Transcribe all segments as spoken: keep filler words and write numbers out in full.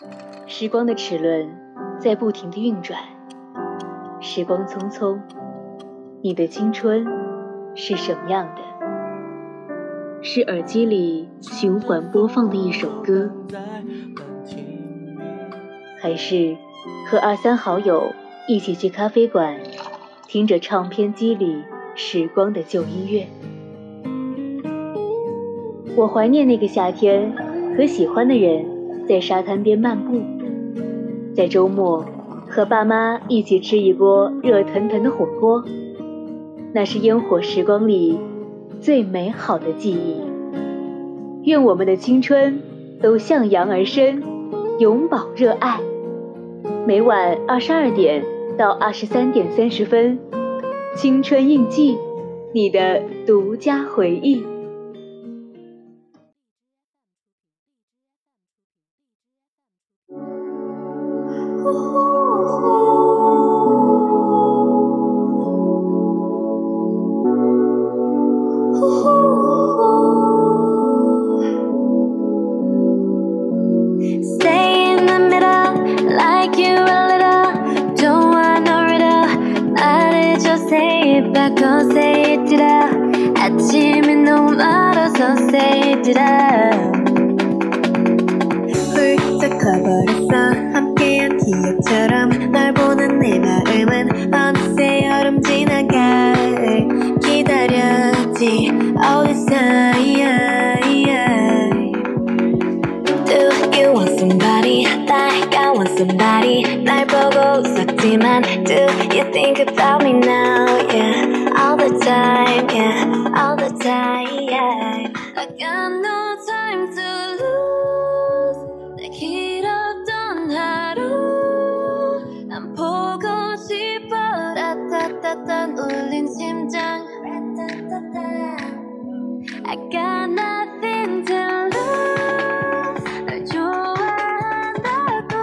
时光的齿轮在不停地运转，时光匆匆，你的青春是什么样的？是耳机里循环播放的一首歌，还是和二三好友一起去咖啡馆，听着唱片机里时光的旧音乐？我怀念那个夏天，和喜欢的人在沙滩边漫步，在周末和爸妈一起吃一锅热腾腾的火锅，那是烟火时光里最美好的记忆。愿我们的青春都向阳而生，永葆热爱。每晚二十二点到二十三点三十分，青春印记，你的独家回忆。 바꿔 say it 이라 아침이 너무 멀어서 say it 이라 훌쩍 커버렸어 함께한 기억처럼 널 보는 내 마음은 어느새 여름 지나가 기다렸지 어디서 Do you want somebody like I want somebody 날 보고 웃었지만 Do you think about me now yeah all the time yeah all the time I got no time to lose 내 길었던 하루 난 보고 싶어 라따따따 울린 심장 I got nothing to lose 널 좋아한다고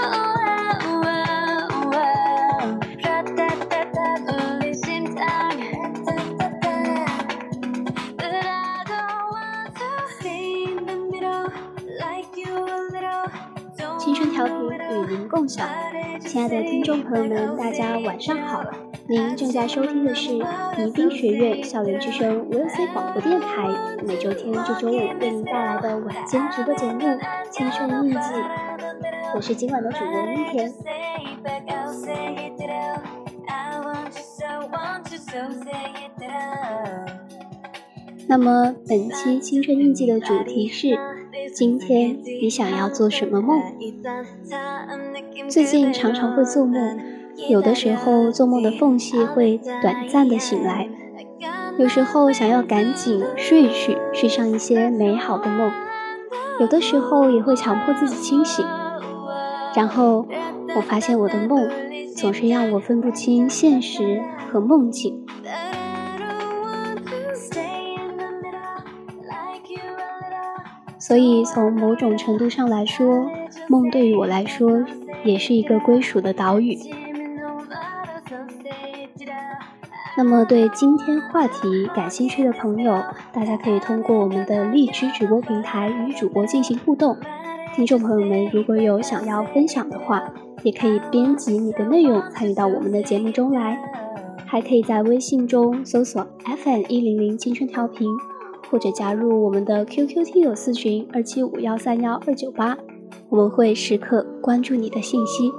라따따따 울린 심장 But I don't want to stay in the middle like you a little 青春调频与您共享，亲爱的听众朋友们，大家晚上好。您正在收听的是宜宾学院校园之声 V O C 广播电台，每周天至周五为您带来的晚间直播节目《青春印记》，我是今晚的主播音田。那么本期青春印记的主题是今天你想要做什么梦？最近常常会做梦，有的时候做梦的缝隙会短暂的醒来，有时候想要赶紧睡去，睡上一些美好的梦，有的时候也会强迫自己清醒。然后我发现我的梦总是让我分不清现实和梦境。所以从某种程度上来说，梦对于我来说也是一个归属的岛屿。那么对今天话题感兴趣的朋友，大家可以通过我们的荔枝直播平台与主播进行互动。听众朋友们如果有想要分享的话，也可以编辑你的内容参与到我们的节目中来，还可以在微信中搜索 F M 一零零青春调频，或者加入我们的 Q Q 听友四群二七五幺三幺二九八，我们会时刻关注你的信息。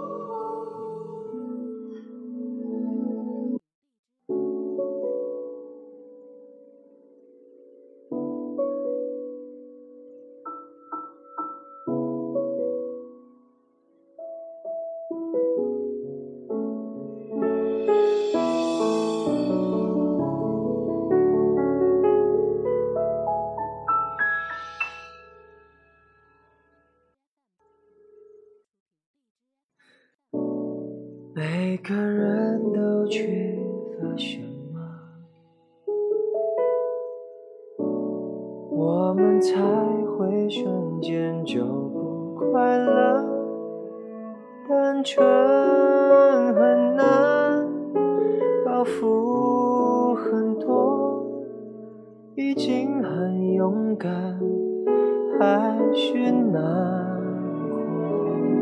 每个人都缺乏什么，我们才会瞬间就不快乐。单纯很难，包袱很多，已经很勇敢，还是难过。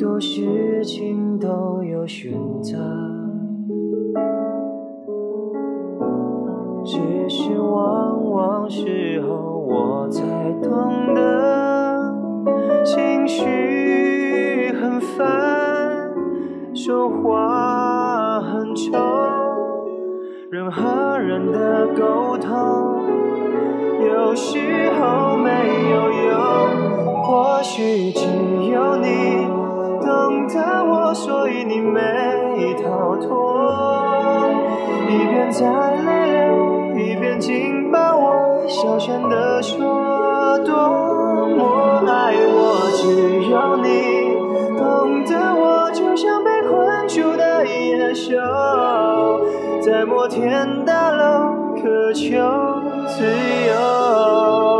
多事情都有选择，只是往往时候我才懂得，情绪很烦，说话很丑，人和人的沟通有时候没有用，或许只有你懂得我，所以你没逃脱，一边在泪流，一边紧抱我，小声地说多么爱我，只有你懂得我，就像被困住的野兽，在摩天大楼渴求自由。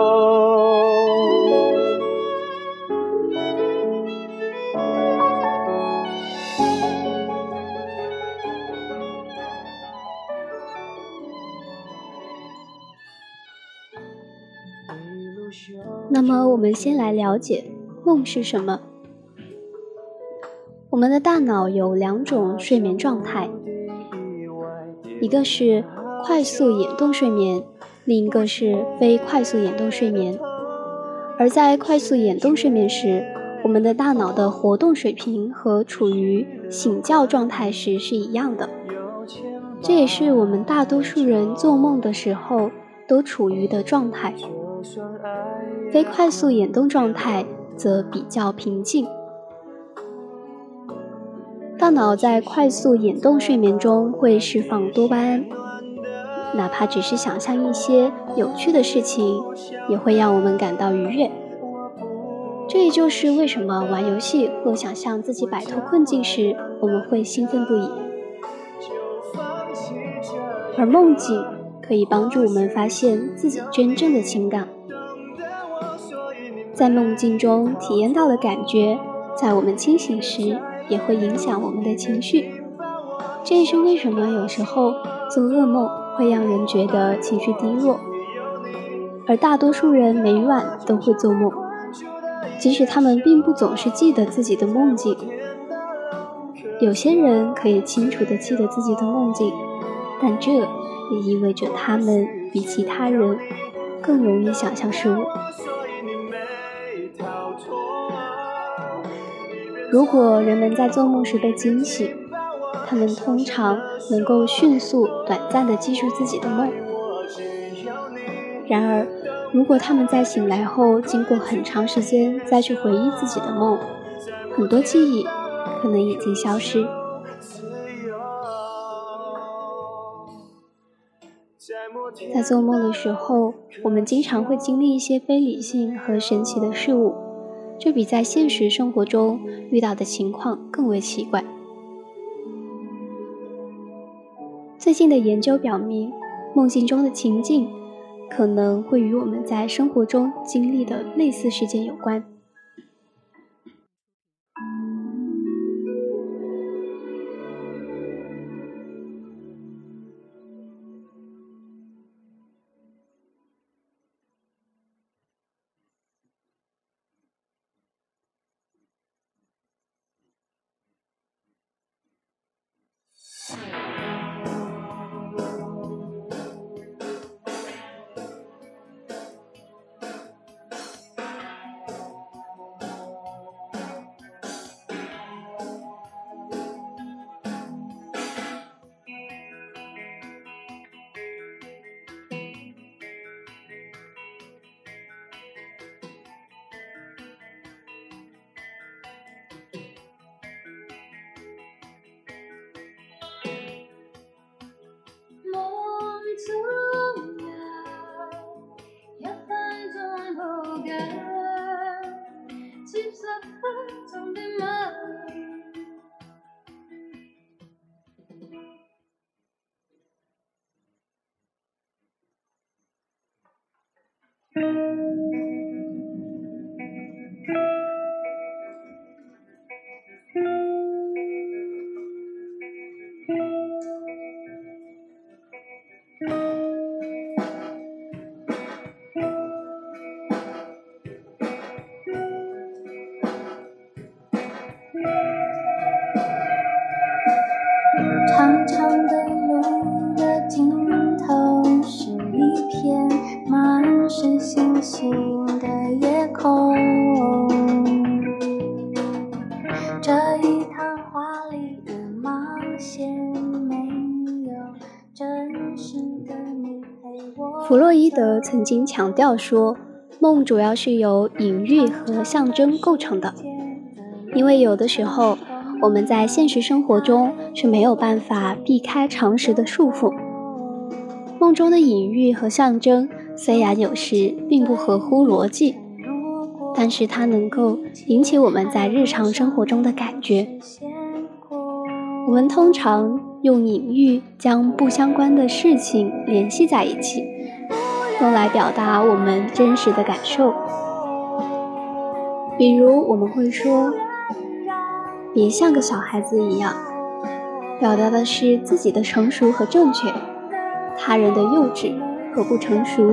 那么我们先来了解梦是什么。我们的大脑有两种睡眠状态，一个是快速眼动睡眠，另一个是非快速眼动睡眠。而在快速眼动睡眠时，我们的大脑的活动水平和处于醒觉状态时是一样的，这也是我们大多数人做梦的时候都处于的状态。非快速眼动状态则比较平静。大脑在快速眼动睡眠中会释放多巴胺，哪怕只是想象一些有趣的事情，也会让我们感到愉悦。这也就是为什么玩游戏或想象自己摆脱困境时，我们会兴奋不已。而梦境可以帮助我们发现自己真正的情感，在梦境中体验到的感觉，在我们清醒时也会影响我们的情绪。这也是为什么有时候做噩梦会让人觉得情绪低落，而大多数人每晚都会做梦，即使他们并不总是记得自己的梦境。有些人可以清楚地记得自己的梦境，但这也意味着他们比其他人更容易想象事物。如果人们在做梦时被惊醒，他们通常能够迅速短暂地记住自己的梦。然而如果他们在醒来后经过很长时间再去回忆自己的梦，很多记忆可能已经消失。在做梦的时候，我们经常会经历一些非理性和神奇的事物，这比在现实生活中遇到的情况更为奇怪。最近的研究表明，梦境中的情境可能会与我们在生活中经历的类似事件有关。 清的夜空，这一趟华丽的冒险没有真实的你陪我。弗洛伊德曾经强调说，梦主要是由隐喻和象征构成的，因为有的时候我们在现实生活中是没有办法避开常识的束缚。梦中的隐喻和象征虽然有时并不合乎逻辑，但是它能够引起我们在日常生活中的感觉。我们通常用隐喻将不相关的事情联系在一起，用来表达我们真实的感受。比如我们会说，别像个小孩子一样，表达的是自己的成熟和正确，他人的幼稚和不成熟。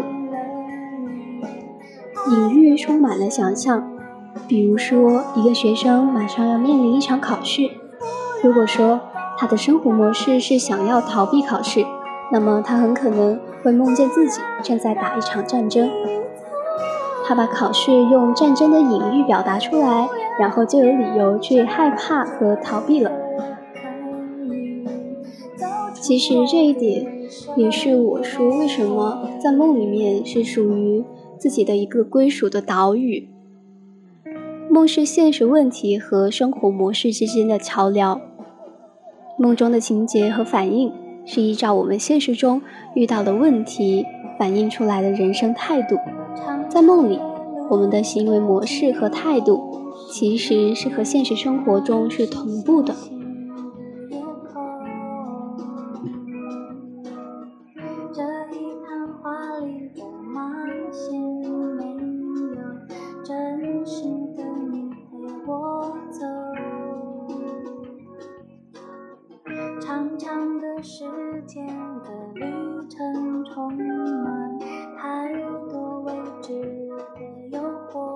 隐喻充满了想象，比如说一个学生马上要面临一场考试，如果说他的生活模式是想要逃避考试，那么他很可能会梦见自己正在打一场战争。他把考试用战争的隐喻表达出来，然后就有理由去害怕和逃避了。其实这一点也是我说为什么在梦里面是属于自己的一个归属的岛屿。梦是现实问题和生活模式之间的桥梁，梦中的情节和反应是依照我们现实中遇到的问题反映出来的人生态度。在梦里，我们的行为模式和态度其实是和现实生活中是同步的。这一趟华丽的冒险没有真实的你陪我走，长长的时间的旅程充满太多未知的诱惑，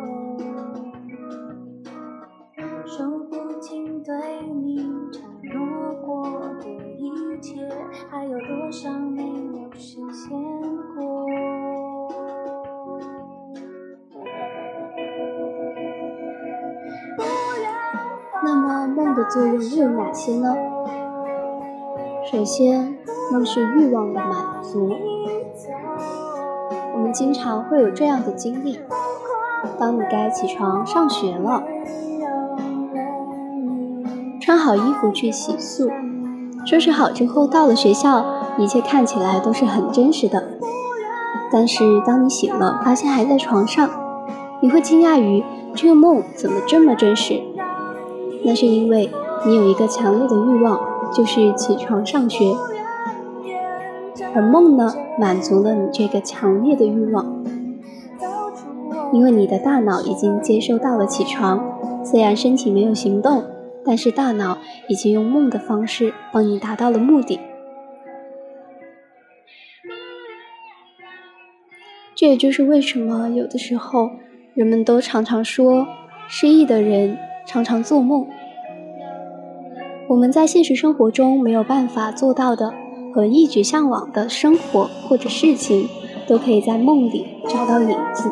数不清对你承诺过的一切，还有多少没有实现过。那么梦的作用又有哪些呢？首先，梦是欲望的满足。我们经常会有这样的经历，当你该起床上学了，穿好衣服去洗漱，收拾好之后到了学校，一切看起来都是很真实的。但是当你醒了，发现还在床上，你会惊讶于这个梦怎么这么真实。那是因为你有一个强烈的欲望，就是起床上学，而梦呢，满足了你这个强烈的欲望。因为你的大脑已经接收到了起床，虽然身体没有行动，但是大脑已经用梦的方式帮你达到了目的。这也就是为什么有的时候人们都常常说，失忆的人常常做梦。我们在现实生活中没有办法做到的和一直向往的生活或者事情，都可以在梦里找到影子。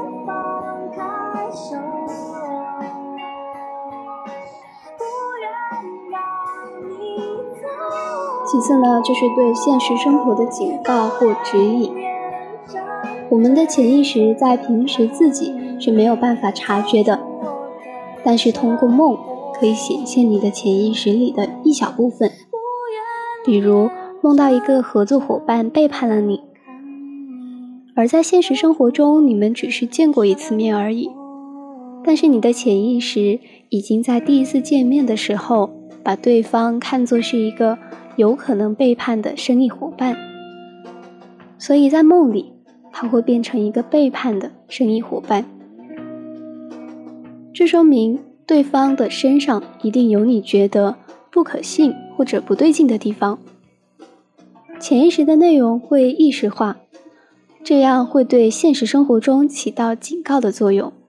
其次呢，就是对现实生活的警告或指引。我们的潜意识在平时自己是没有办法察觉的，但是通过梦可以显现你的潜意识里的一小部分。比如梦到一个合作伙伴背叛了你，而在现实生活中你们只是见过一次面而已，但是你的潜意识已经在第一次见面的时候把对方看作是一个有可能背叛的生意伙伴，所以在梦里他会变成一个背叛的生意伙伴。这说明对方的身上一定有你觉得不可信或者不对劲的地方。潜意识的内容会意识化，这样会对现实生活中起到警告的作用。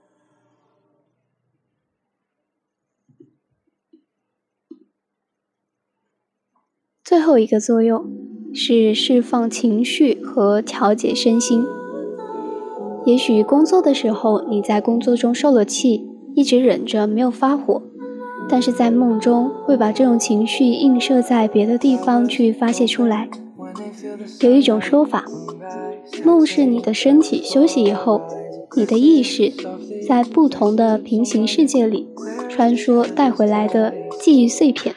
最后一个作用是释放情绪和调节身心。 也许工作的时候你在工作中受了气，一直忍着没有发火，但是在梦中会把这种情绪映射在别的地方去发泄出来。有一种说法，梦是你的身体休息以后，你的意识在不同的平行世界里穿梭带回来的记忆碎片。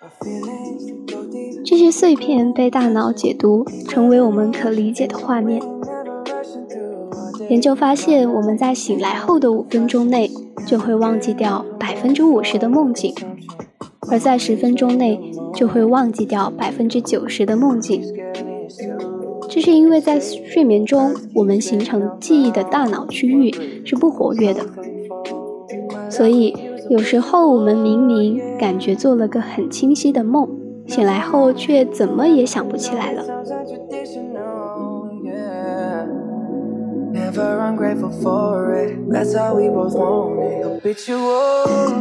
这些碎片被大脑解读成为我们可理解的画面。研究发现，我们在醒来后的五分钟内就会忘记掉百分之五十的梦境，而在十分钟内就会忘记掉百分之九十的梦境。这是因为在睡眠中，我们形成记忆的大脑区域是不活跃的，所以有时候我们明明感觉做了个很清晰的梦，醒来后却怎么也想不起来了。 Never ungrateful for it, that's how we both want it. Habitual,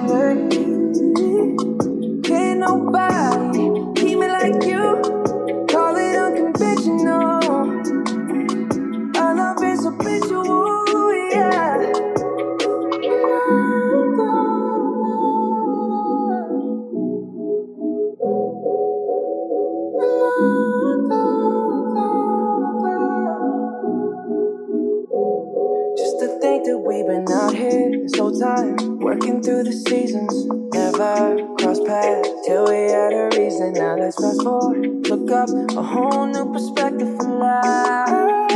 can't nobody keep me like you. Call it unconventional. Our love is habitual, yeah. We've been out here this whole time, working through the seasons, never crossed paths till we had a reason. Now let's fast forward, look up, a whole new perspective for life.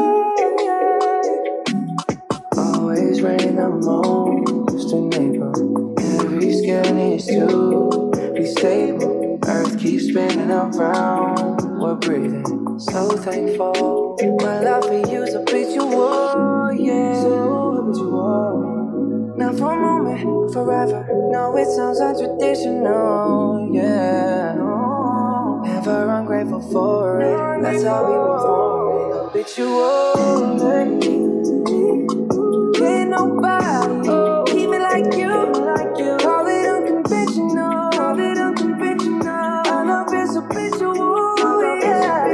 Always rain the most in April, every skin needs to be stable. Earth keeps spinning around, we're breathing, so thankful. My love for you's habitual, yeah. Not for a moment, forever. No, it sounds untraditional, yeah. Never ungrateful for it, that's how we both want it. Habitual, can't nobody keep me like you. Call it unconventional, call it unconventional. Our love is habitual, yeah.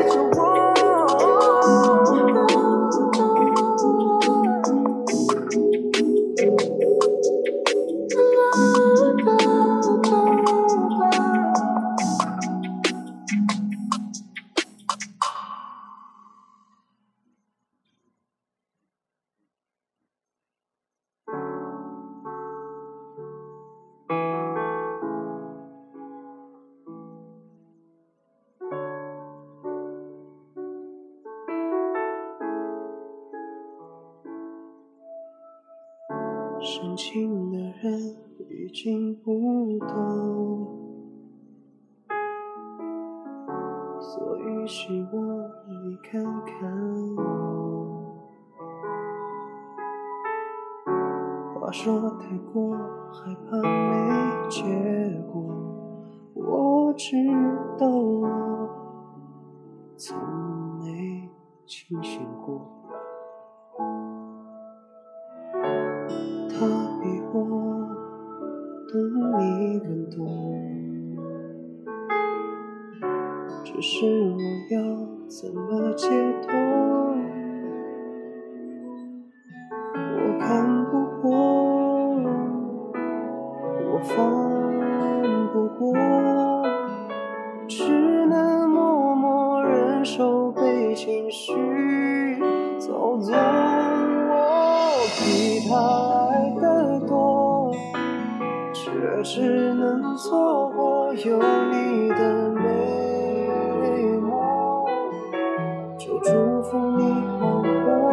《深情的人已经不懂，所以希望你看看我。话说太过害怕没结果，我知道我从没清醒过。他比我懂你更多，只是我要怎么解脱？我看不过，我放不过，只能默默忍受被情绪操纵。我比他爱得多，却只能错过有你的美梦。就祝福你好过，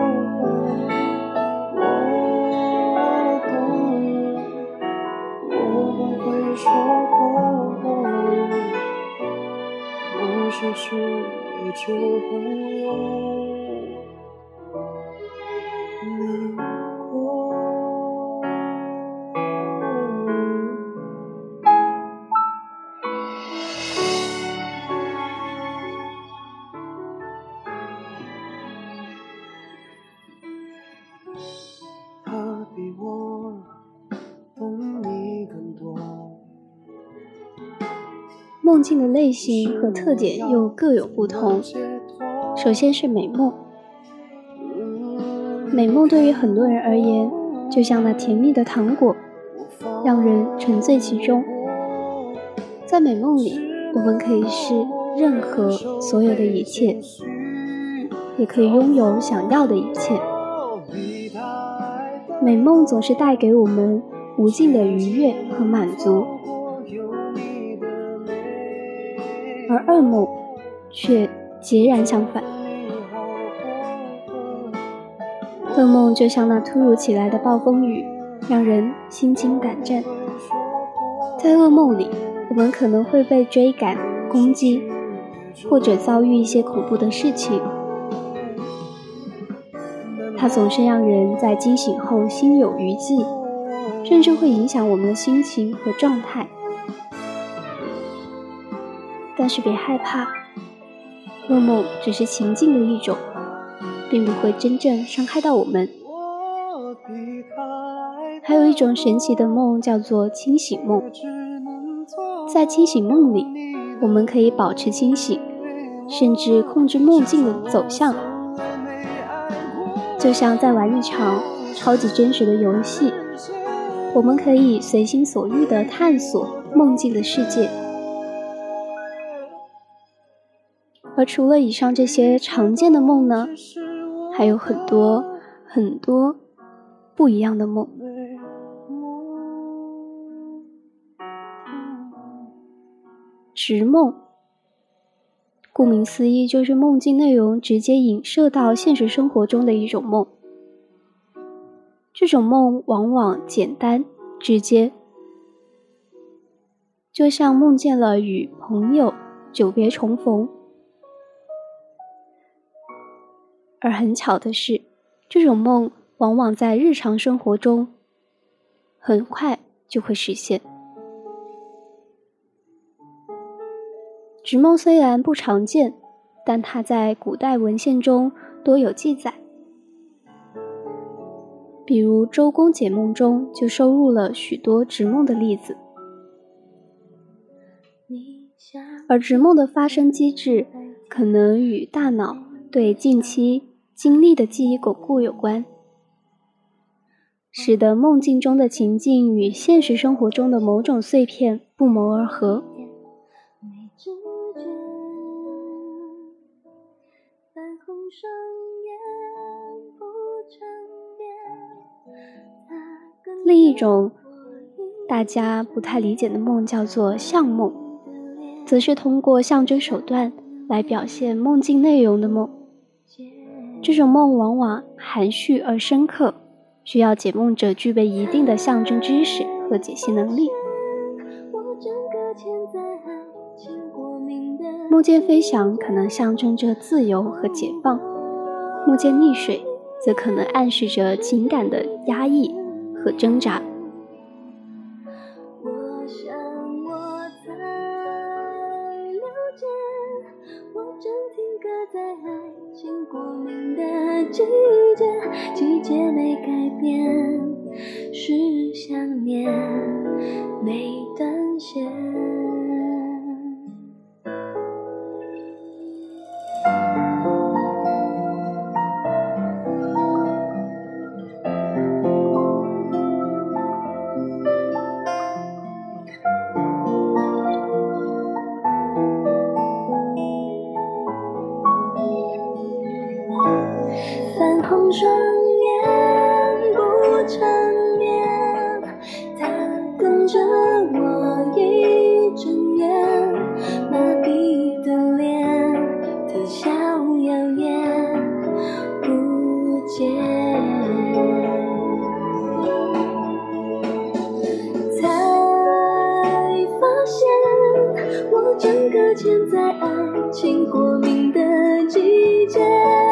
我懂，我不会说谎，不失去你就不用难过。他比我懂你更多。 梦境的类型和特点又各有不同。首先是美梦， 美梦对于很多人而言，就像那甜蜜的糖果，让人沉醉其中。在美梦里，我们可以是任何所有的一切，也可以拥有想要的一切。美梦总是带给我们无尽的愉悦和满足，而噩梦却截然相反。噩梦就像那突如其来的暴风雨，让人心惊胆战。在噩梦里，我们可能会被追赶、攻击，或者遭遇一些恐怖的事情。它总是让人在惊醒后心有余悸，甚至会影响我们的心情和状态。但是别害怕，噩梦只是情境的一种，并不会真正伤害到我们。还有一种神奇的梦叫做清醒梦。在清醒梦里，我们可以保持清醒，甚至控制梦境的走向，就像在玩一场超级真实的游戏，我们可以随心所欲地探索梦境的世界。而除了以上这些常见的梦呢，还有很多很多不一样的梦。直梦，顾名思义，就是梦境内容直接影射到现实生活中的一种梦。这种梦往往简单直接，就像梦见了与朋友久别重逢。而很巧的是，这种梦往往在日常生活中很快就会实现。直梦虽然不常见，但它在古代文献中多有记载。比如《周公解梦》中就收录了许多直梦的例子。而直梦的发生机制可能与大脑对近期经历的记忆巩固有关，使得梦境中的情境与现实生活中的某种碎片不谋而合。另一种大家不太理解的梦叫做象梦，则是通过象征手段来表现梦境内容的梦。这种梦往往含蓄而深刻，需要解梦者具备一定的象征知识和解析能力。梦见飞翔可能象征着自由和解放，梦见溺水则可能暗示着情感的压抑和挣扎。我想我才了解，我正停格在爱情过敏的季节，季节没改变，是想念没断线。泛红双眼不缠绵，他跟着我一整夜，麻痹的脸，特效耀眼不见，才发现我整个潜在爱情过敏的季节。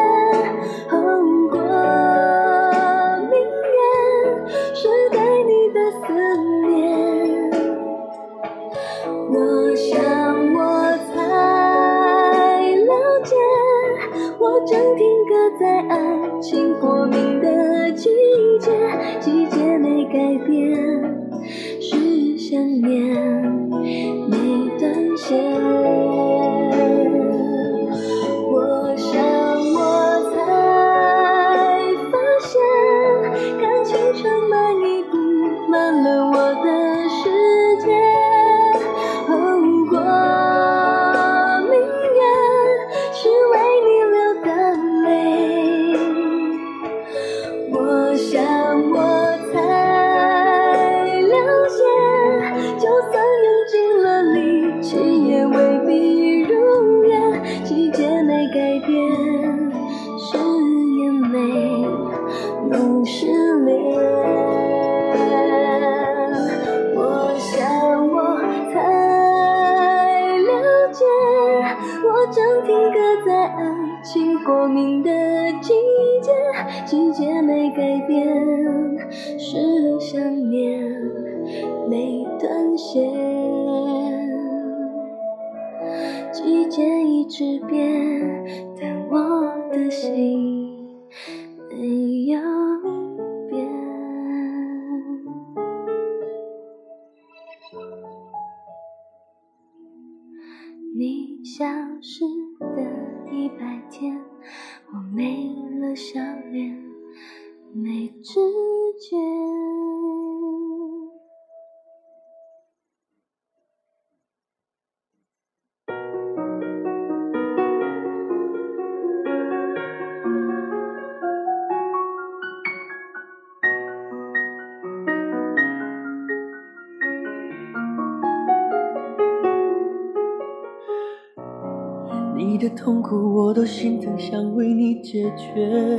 正停格在爱情过敏的季节，季节没改变，是想念没断线。我想我才发现， 过敏的季节，季节没改变，是想念没断线，季节一直变，但我的心没有变。你消失的一百天，我没了笑脸，没知觉。 你的痛苦我都心疼，想为你解决。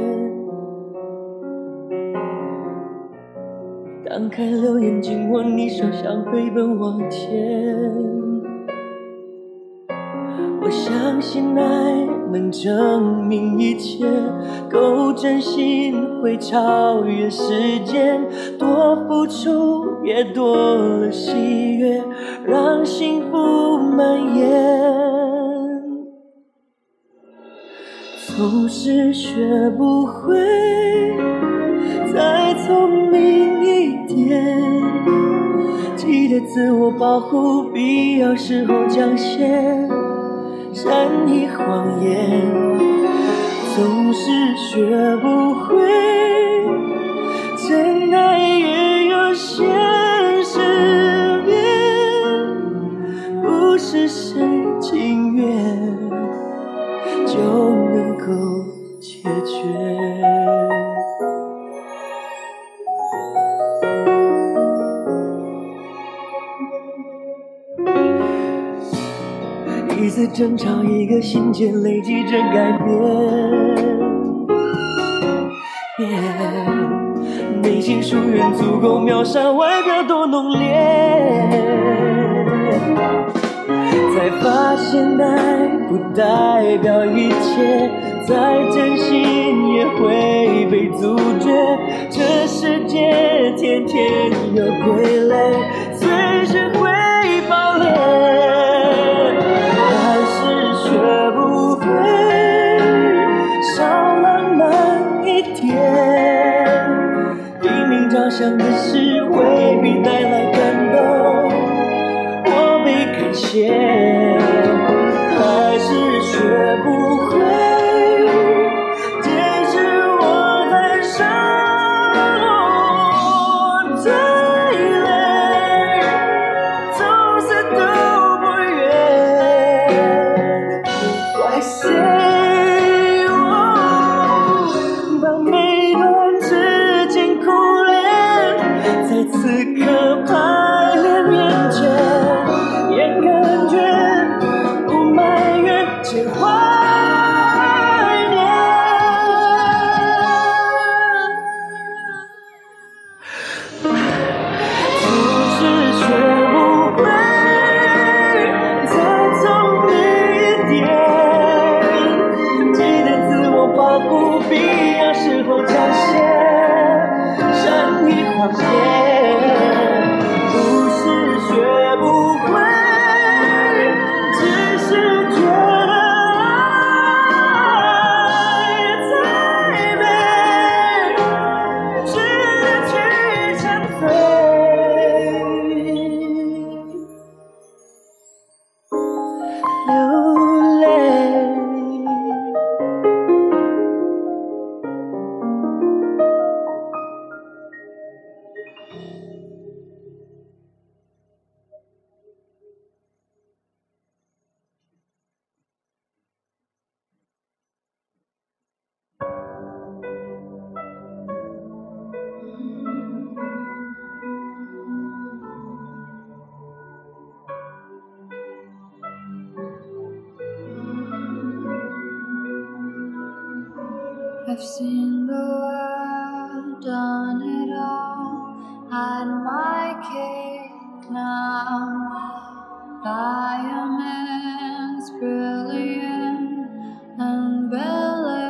打开留言，紧握你手，像飞奔往前。我相信爱能证明一切，够真心会超越时间，多付出也多了喜悦，让幸福蔓延。总是学不会再聪明一点，记得自我保护，必要时候讲些善意谎言。总是学不会真爱也有现实面，不是谁情愿就能够解决。一次争吵，一个信件，累积着改变。Yeah, 内心疏远足够秒杀外表多浓烈，才发现爱不代表一切，再真心也会被阻绝。这世界天天有傀儡，随时会爆裂，还是学不会少浪漫一点，拼命着想的事未必带来感动，我被感谢，还是学不会坚持我在上，我最累，走死都不愿，怪谁哦，把每段之间苦恋在此刻排练面前，也感觉不埋怨，只怀念。总是学不会再聪明一点，记得自我保护，必要时候讲些善意谎言，不是学不会，只是觉得爱太美，只去沉醉，流泪。 I've seen the world, done it all, had my cake now. Diamonds brilliant and ballet.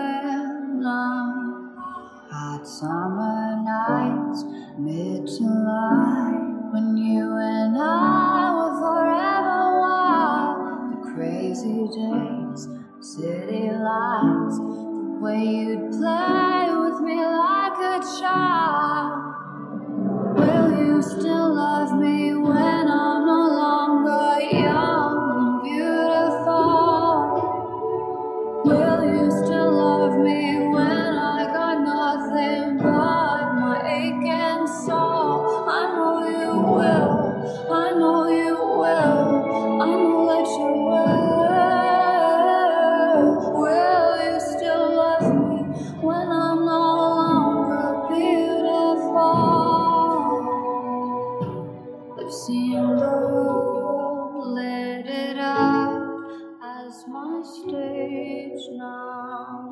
Summer nights, mid-July, when you and I were forever wild. The crazy days, city lights, the way you'd play with me like a child. Will you still love me when I'm no longer young and beautiful? Will you still love me when I got nothing but my aching soul? I know you will, I know you will, I know that you will. Will you still love me when I'm no longer beautiful? I've seen the world, lit it up as my stage now.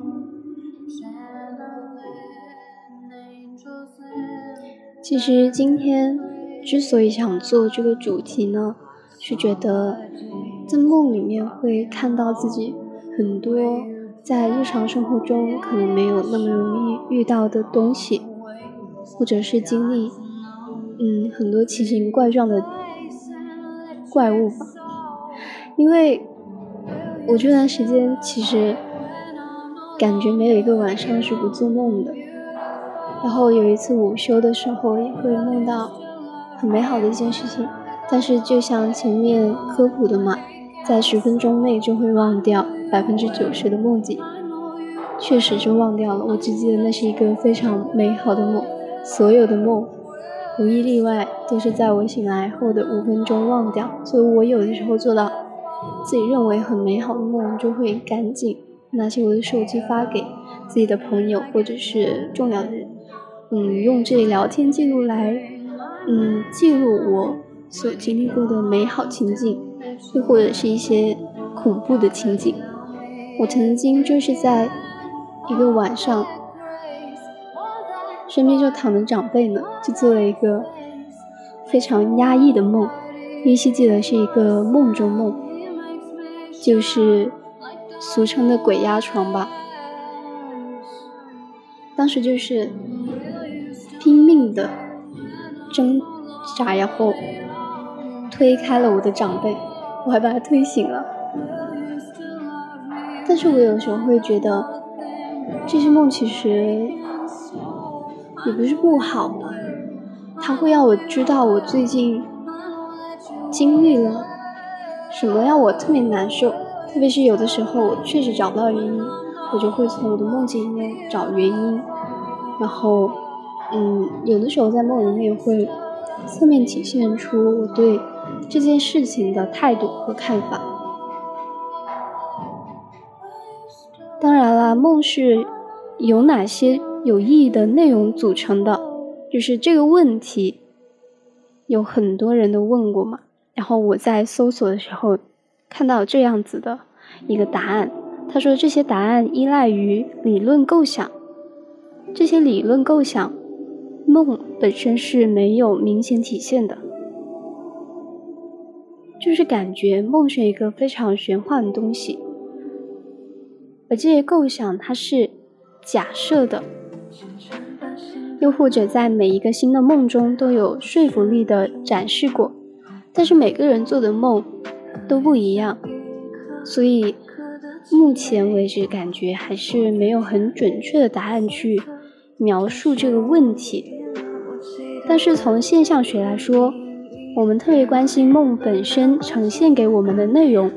Chandelier, angels in. 其实今天之所以想做这个主题呢，是觉得在梦里面会看到自己很多在日常生活中可能没有那么容易遇到的东西，或者是经历嗯很多奇形怪状的怪物吧。因为我这段时间其实感觉没有一个晚上是不做梦的，然后有一次午休的时候也会梦到很美好的一件事情，但是就像前面科普的嘛，在十分钟内就会忘掉百分之九十的梦境，确实就忘掉了。我只记得那是一个非常美好的梦，所有的梦无一例外都是在我醒来后的五分钟忘掉，所以我有的时候做到自己认为很美好的梦，就会赶紧拿起我的手机发给自己的朋友或者是重要的人，嗯，用这聊天记录来嗯记录我所经历过的美好情景，又或者是一些恐怖的情景。我曾经就是在一个晚上，身边就躺着长辈呢，就做了一个非常压抑的梦，依稀记得是一个梦中梦，就是俗称的鬼压床吧。当时就是拼命的挣扎，然后推开了我的长辈，我还把他推醒了。但是我有时候会觉得这些梦其实也不是不好的，它会让我知道我最近经历了什么让我特别难受，特别是有的时候我确实找不到原因，我就会从我的梦境里面找原因，然后嗯，有的时候在梦里面会侧面体现出我对这件事情的态度和看法。当然啦，梦是由哪些有意义的内容组成的，就是这个问题有很多人都问过嘛，然后我在搜索的时候看到这样子的一个答案，他说这些答案依赖于理论构想，这些理论构想梦本身是没有明显体现的，就是感觉梦是一个非常玄幻的东西，而这些构想它是假设的，又或者在每一个新的梦中都有说服力的展示过，但是每个人做的梦都不一样，所以目前为止感觉还是没有很准确的答案去描述这个问题。但是从现象学来说，我们特别关心梦本身呈现给我们的内容。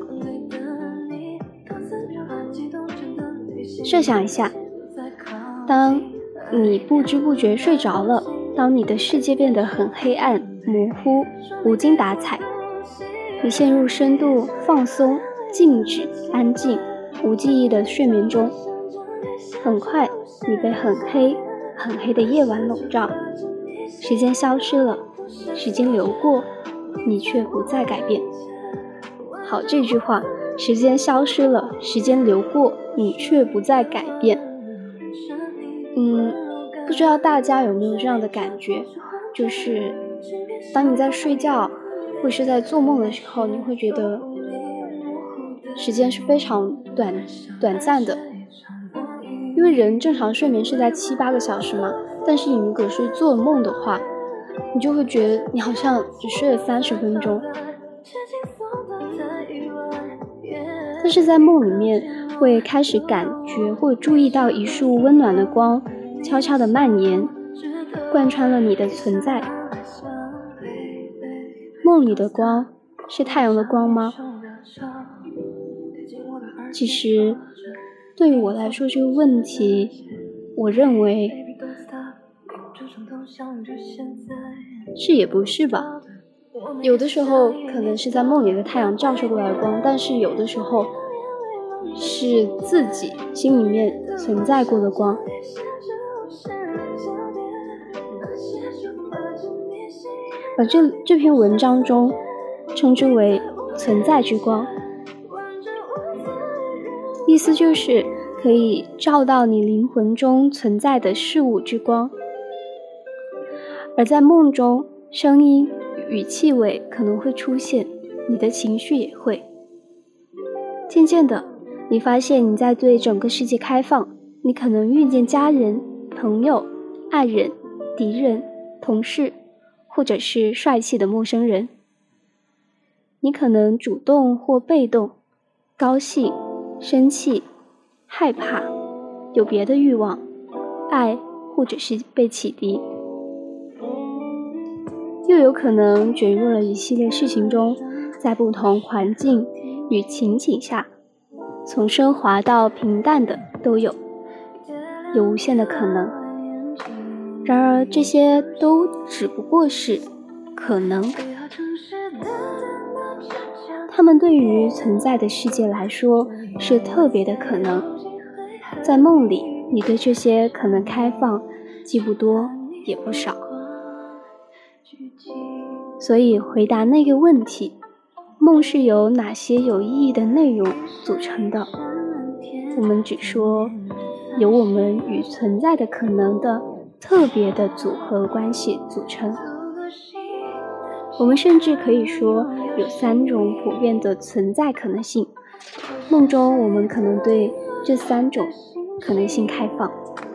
设想一下，当你不知不觉睡着了，当你的世界变得很黑暗、模糊、无精打采，你陷入深度放松、静止、安静、无记忆的睡眠中，很快你被很黑、很黑的夜晚笼罩，时间消失了，时间流过，你却不再改变。好，这句话，时间消失了，时间流过，你却不再改变。嗯，不知道大家有没有这样的感觉，就是当你在睡觉或是在做梦的时候，你会觉得时间是非常短短暂的，因为人正常睡眠是在七八个小时嘛， 但是你如果是做梦的话，你就会觉得你好像只睡了三十分钟。但是在梦里面会开始感觉或注意到一束温暖的光悄悄地蔓延，贯穿了你的存在。梦里的光是太阳的光吗？其实对于我来说这个问题，我认为是也不是吧。有的时候可能是在梦里的太阳照射过来的光，但是有的时候是自己心里面存在过的光。而这这篇文章中称之为存在之光，意思就是可以照到你灵魂中存在的事物之光。而在梦中，声音与气味可能会出现，你的情绪也会。渐渐的，你发现你在对整个世界开放，你可能遇见家人、朋友、爱人、敌人、同事，或者是帅气的陌生人。你可能主动或被动，高兴、生气、害怕，有别的欲望，爱或者是被启迪。又有可能卷入了一系列事情中，在不同环境与情景下，从升华到平淡的都有，有无限的可能。然而这些都只不过是可能，它们对于存在的世界来说是特别的可能。在梦里，你对这些可能开放，既不多也不少。所以回答那个问题，梦是由哪些有意义的内容组成的？我们只说由我们与存在的可能的特别的组合关系组成。我们甚至可以说有三种普遍的存在可能性，梦中我们可能对这三种可能性开放。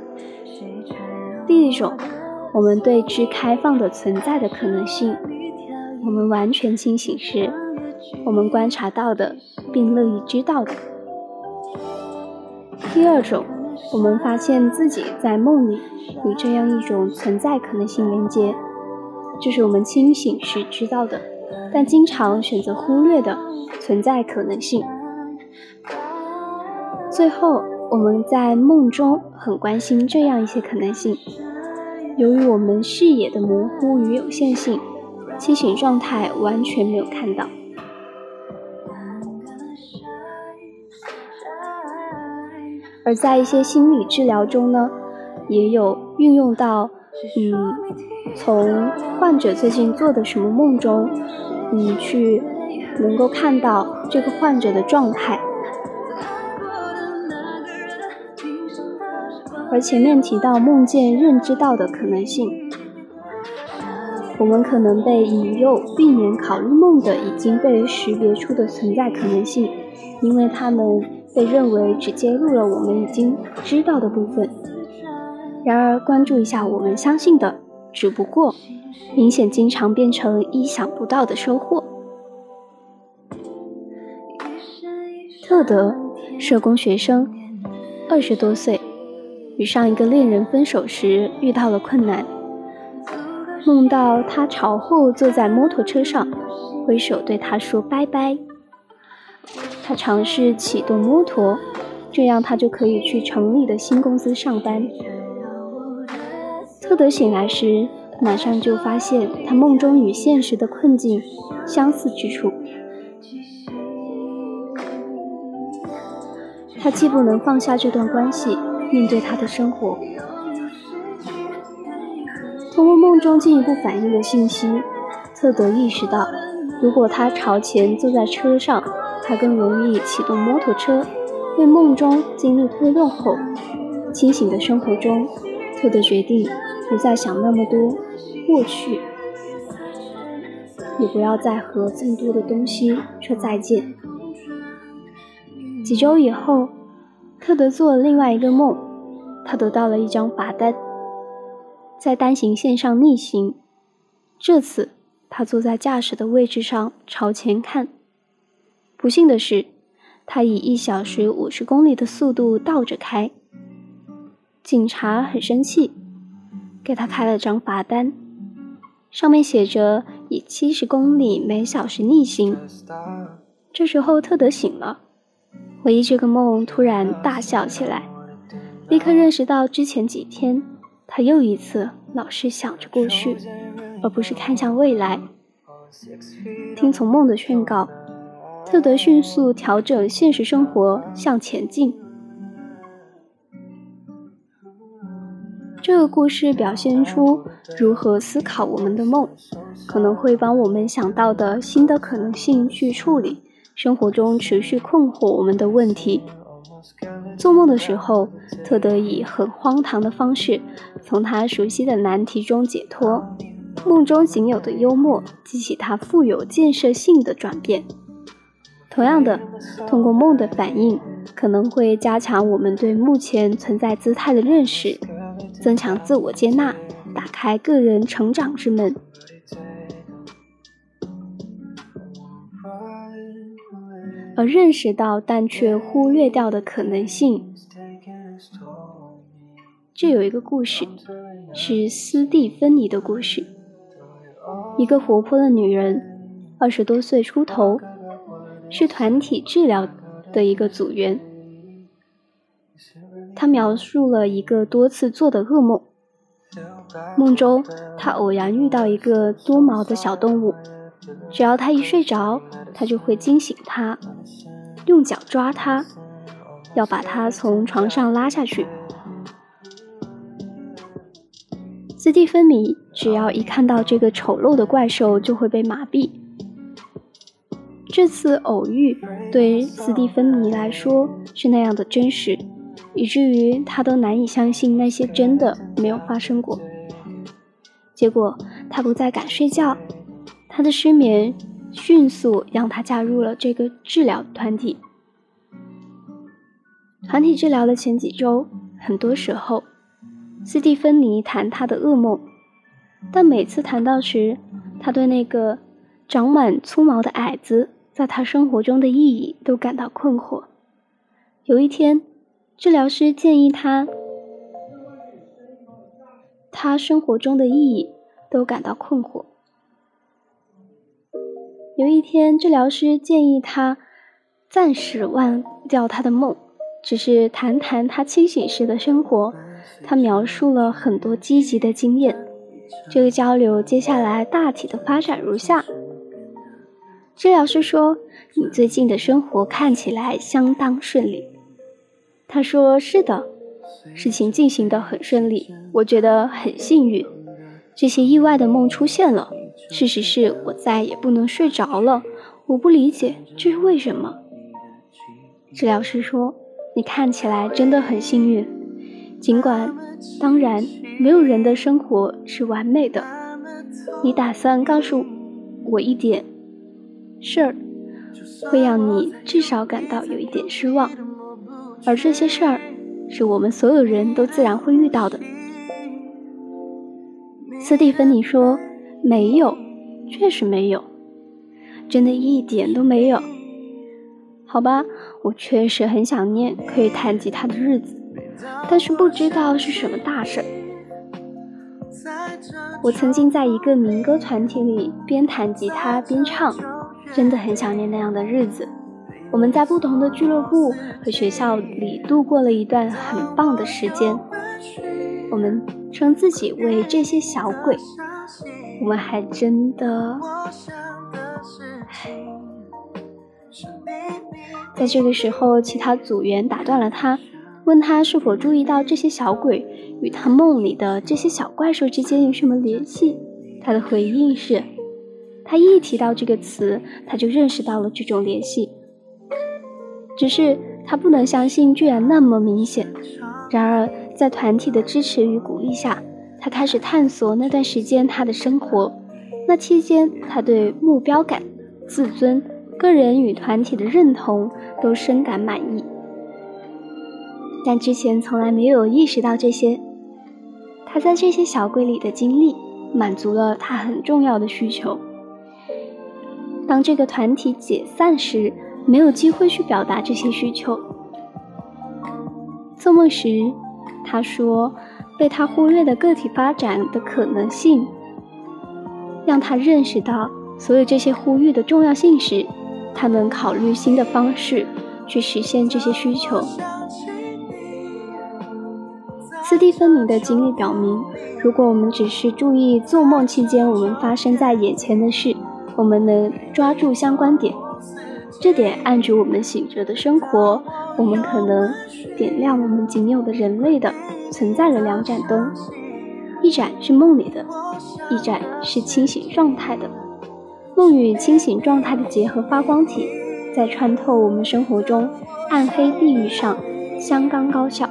第一种，我们对之开放的存在的可能性，我们完全清醒时，我们观察到的并乐意知道的。第二种，我们发现自己在梦里与这样一种存在可能性连接，这是我们清醒时知道的，但经常选择忽略的存在可能性。最后，我们在梦中很关心这样一些可能性，由于我们视野的模糊与有限性，清醒状态完全没有看到。而在一些心理治疗中呢，也有运用到嗯，从患者最近做的什么梦中，你去能够看到这个患者的状态。而前面提到梦见认知到的可能性，我们可能被引诱避免考虑梦的已经被识别出的存在可能性，因为它们被认为只揭露了我们已经知道的部分。然而关注一下我们相信的只不过，明显经常变成意想不到的收获。特德，社工学生，二十多岁，与上一个恋人分手时遇到了困难，梦到他朝后坐在摩托车上，挥手对他说拜拜。他尝试启动摩托，这样他就可以去城里的新公司上班。特德醒来时，马上就发现他梦中与现实的困境相似之处。他既不能放下这段关系，面对他的生活。通过梦中进一步反映的信息，特德意识到，如果他朝前坐在车上，他更容易启动摩托车。为梦中经历推动后，清醒的生活中，特德决定不再想那么多过去，也不要再和这么多的东西说再见。几周以后，特德做了另外一个梦，他得到了一张罚单。 在单行线上逆行。这次他坐在驾驶的位置上朝前看。不幸的是，他以一小时五十公里的速度倒着开。警察很生气，给他开了张罚单，上面写着以七十公里每小时逆行。这时候特德醒了，回忆这个梦，突然大笑起来，立刻认识到之前几天他又一次老是想着过去，而不是看向未来。听从梦的劝告，特德迅速调整现实生活，向前进。这个故事表现出如何思考我们的梦，可能会帮我们想到的新的可能性去处理生活中持续困惑我们的问题。做梦的时候，特德以很荒唐的方式从他熟悉的难题中解脱，梦中仅有的幽默激起他富有建设性的转变。同样的，通过梦的反应，可能会加强我们对目前存在姿态的认识，增强自我接纳，打开个人成长之门。而认识到但却忽略掉的可能性。这有一个故事，是斯蒂芬妮的故事。一个活泼的女人，二十多岁出头，是团体治疗的一个组员。她描述了一个多次做的噩梦。梦中，她偶然遇到一个多毛的小动物，只要她一睡着，她就会惊醒她，用脚抓她，要把她从床上拉下去。斯蒂芬妮只要一看到这个丑陋的怪兽，就会被麻痹。这次偶遇对斯蒂芬妮来说是那样的真实，以至于她都难以相信那些真的没有发生过。结果她不再敢睡觉，她的失眠迅速让她加入了这个治疗团体。团体治疗的前几周，很多时候斯蒂芬妮谈她的噩梦，但每次谈到时，她对那个长满粗毛的矮子在她生活中的意义都感到困惑。有一天，治疗师建议她，她生活中的意义都感到困惑。有一天，治疗师建议她暂时忘掉她的梦，只是谈谈她清醒时的生活。她描述了很多积极的经验。这个交流接下来大体的发展如下：治疗师说，你最近的生活看起来相当顺利。他说，是的，事情进行得很顺利，我觉得很幸运。这些意外的梦出现了，事实是我再也不能睡着了，我不理解这是为什么。治疗师说，你看起来真的很幸运，尽管当然没有人的生活是完美的。你打算告诉我一点事儿，会让你至少感到有一点失望，而这些事儿是我们所有人都自然会遇到的。斯蒂芬妮说，没有，确实没有，真的一点都没有。好吧，我确实很想念可以弹吉他的日子，但是不知道是什么大事。我曾经在一个民歌团体里边弹吉他边唱，真的很想念那样的日子。我们在不同的俱乐部和学校里度过了一段很棒的时间。我们称自己为这些小鬼，我们还真的……在这个时候，其他组员打断了他，问他是否注意到这些小鬼与他梦里的这些小怪兽之间有什么联系。他的回应是，他一提到这个词，他就认识到了这种联系，只是他不能相信居然那么明显。然而在团体的支持与鼓励下，他开始探索那段时间他的生活。那期间，他对目标感、自尊、个人与团体的认同都深感满意，但之前从来没有意识到这些。 他在这些小鬼里的经历满足了他很重要的需求。当这个团体解散时，没有机会去表达这些需求。做梦时，他说被他忽略的个体发展的可能性，让他认识到所有这些呼吁的重要性时，他能考虑新的方式去实现这些需求。斯蒂芬妮的经历表明，如果我们只是注意做梦期间我们发生在眼前的事，我们能抓住相关点，这点暗指我们醒着的生活，我们可能点亮我们仅有的人类的存在的两盏灯，一盏是梦里的，一盏是清醒状态的。梦与清醒状态的结合发光体，在穿透我们生活中暗黑地域上相当高效，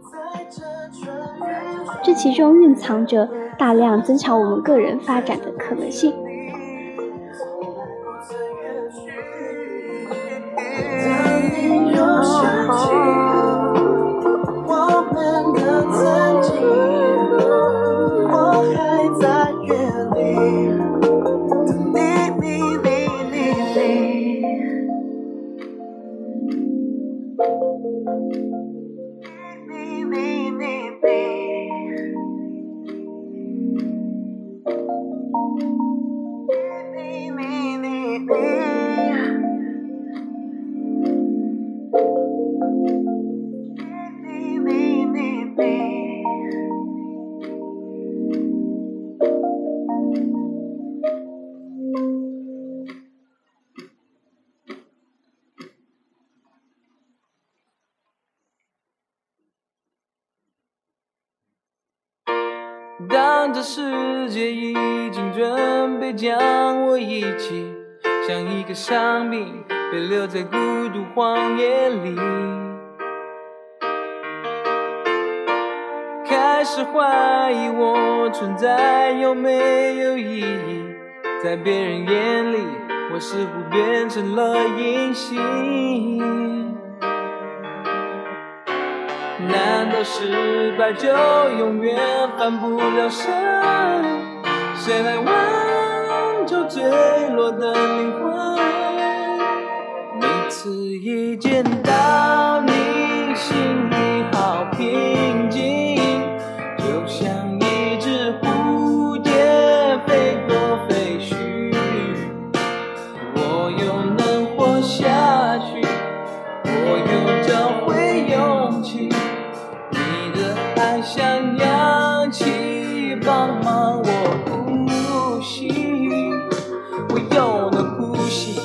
这其中蕴藏着大量增强我们个人发展的可能性。 我们的曾经，我还在原地等你，你，你，你，你。你，你，你，你。你，你，你，你。 当这世界已经准备将我遗弃，像一个伤兵被留在孤独荒野里，开始怀疑我存在有没有意义，在别人眼里我似乎变成了隐形。难道失败就永远翻不了身？谁来挽救坠落的灵魂？每次一见到你，心里好平静，就像一只蝴蝶飞过废墟。我又能活下去，我又找回勇气，爱像氧气帮忙我呼吸，我又能呼吸，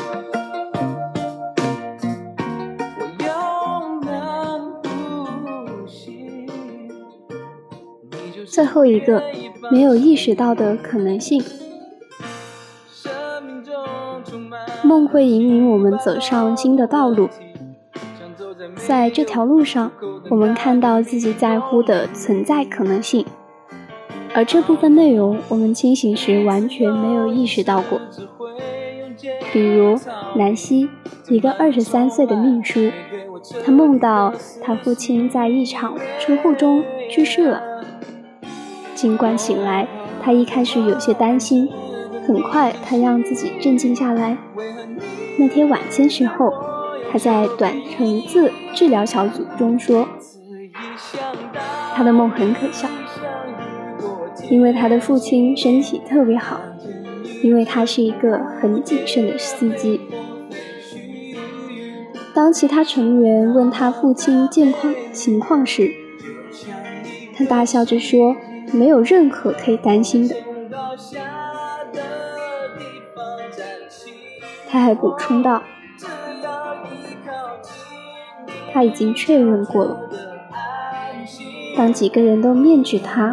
我又能呼吸。 最后一个没有意识到的可能性，梦会引领我们走上新的道路，在这条路上，我们看到自己在乎的存在可能性，而这部分内容我们清醒时完全没有意识到过。比如南希，一个二十三岁的秘书，他梦到他父亲在一场车祸中去世了。尽管醒来，他一开始有些担心，很快他让自己镇静下来。那天晚些时候，他在短程字治疗小组中说，他的梦很可笑，因为他的父亲身体特别好，因为他是一个很谨慎的司机。当其他成员问他父亲健康情况时，他大笑着说，没有任何可以担心的。他还补充道，他已经确认过了。当几个人都面指他，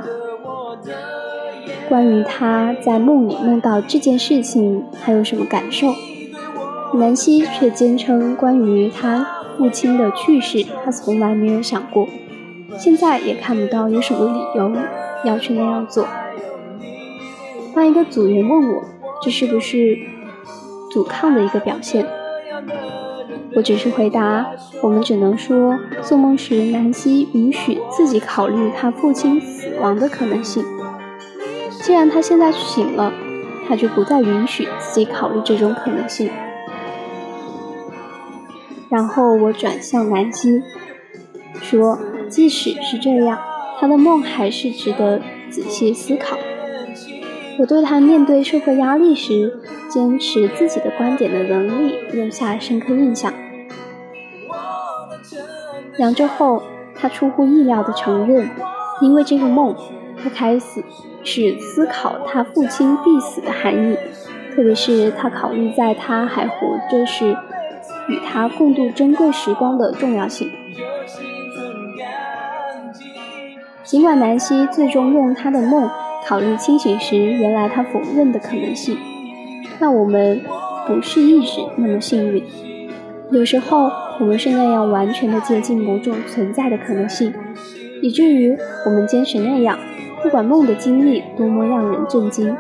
关于他在梦里梦到这件事情还有什么感受，南希却坚称关于他父亲的去世他从来没有想过，现在也看不到有什么理由要去那样做。当一个组员问我这是不是阻抗的一个表现， 我只是回答，我们只能说，做梦时南希允许自己考虑他父亲死亡的可能性。既然他现在醒了，他就不再允许自己考虑这种可能性。然后我转向南希，说，即使是这样，他的梦还是值得仔细思考。我对他面对社会压力时坚持自己的观点的能力留下深刻印象。两周后，他出乎意料地承认，因为这个梦，他开始是思考他父亲必死的含义，特别是他考虑在他还活着时与他共度珍贵时光的重要性。尽管南希最终用他的梦考虑清醒时原来他否认的可能性，但我们不是一直那么幸运。有时候我们是那样完全的接近某种存在的可能性，以至于我们坚持那样，不管梦的经历多么让人震惊。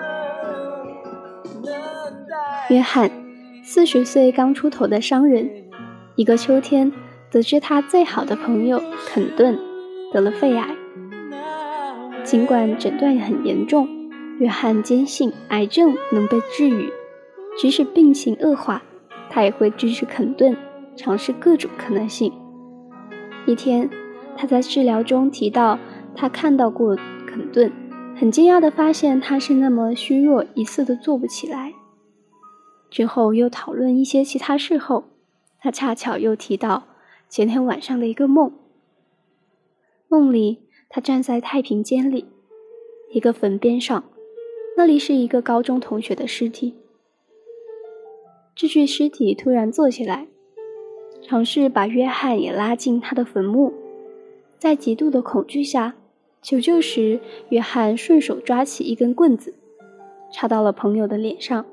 约翰，四十岁刚出头的商人，一个秋天得知他最好的朋友肯顿得了肺癌。尽管诊断很严重，约翰坚信癌症能被治愈，即使病情恶化，他也会支持肯顿尝试各种可能性。一天，他在治疗中提到他看到过肯顿，很惊讶地发现他是那么虚弱，疑似的坐不起来。之后又讨论一些其他事后，他恰巧又提到前天晚上的一个梦。梦里他站在太平间里，一个坟边上，那里是一个高中同学的尸体。这具尸体突然坐起来，尝试把约翰也拉进他的坟墓。在极度的恐惧下，求救时，约翰顺手抓起一根棍子，插到了朋友的脸上。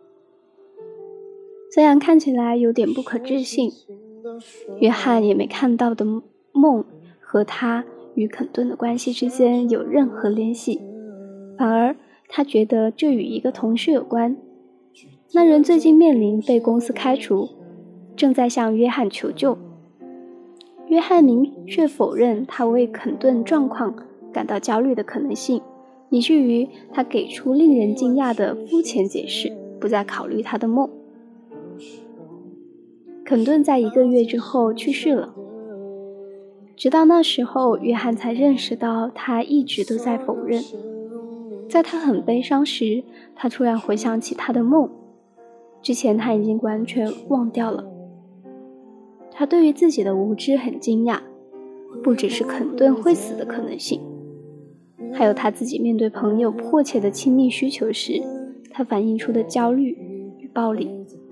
虽然看起来有点不可置信，约翰也没看到的梦和他与肯顿的关系之间有任何联系，反而他觉得这与一个同事有关。那人最近面临被公司开除，正在向约翰求救。约翰明确否认他为肯顿状况感到焦虑的可能性，以至于他给出令人惊讶的肤浅解释，不再考虑他的梦。肯顿在一个月之后去世了。直到那时候，约翰才认识到他一直都在否认。在他很悲伤时，他突然回想起他的梦，之前他已经完全忘掉了。他对于自己的无知很惊讶，不只是肯顿会死的可能性，还有他自己面对朋友迫切的亲密需求时，他反映出的焦虑与暴力。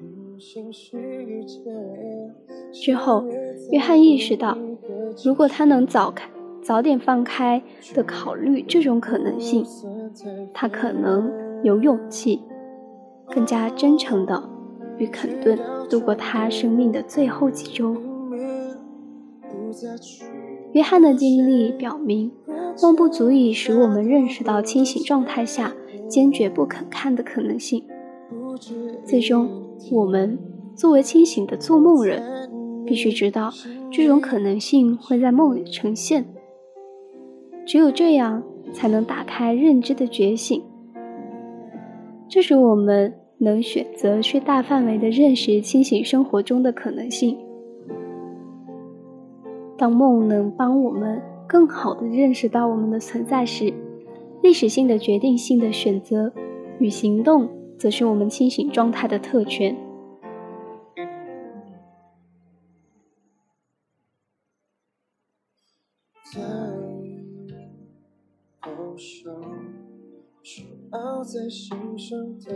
之后，约翰意识到，如果他能早开早点放开的考虑这种可能性，他可能有勇气更加真诚地与肯顿度过他生命的最后几周。约翰的经历表明，梦不足以使我们认识到清醒状态下坚决不肯看的可能性。最终，我们作为清醒的做梦人，必须知道这种可能性会在梦里呈现。只有这样，才能打开认知的觉醒。这使我们能选择去大范围地认识清醒生活中的可能性。当梦能帮我们更好地认识到我们的存在时，历史性的决定性的选择与行动则是我们清醒状态的特权。 在头上是熬在心上的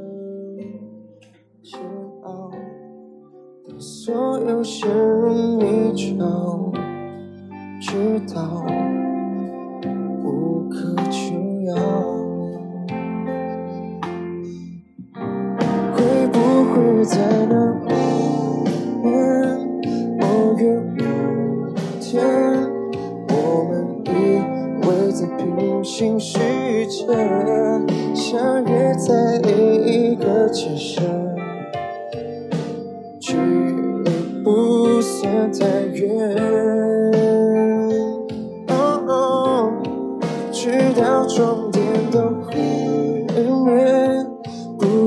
煎熬，当所有陷入泥沼，直到无可救药。会不会在那后面某个明天，我们依偎在平行世界，相约在另一个街上，距离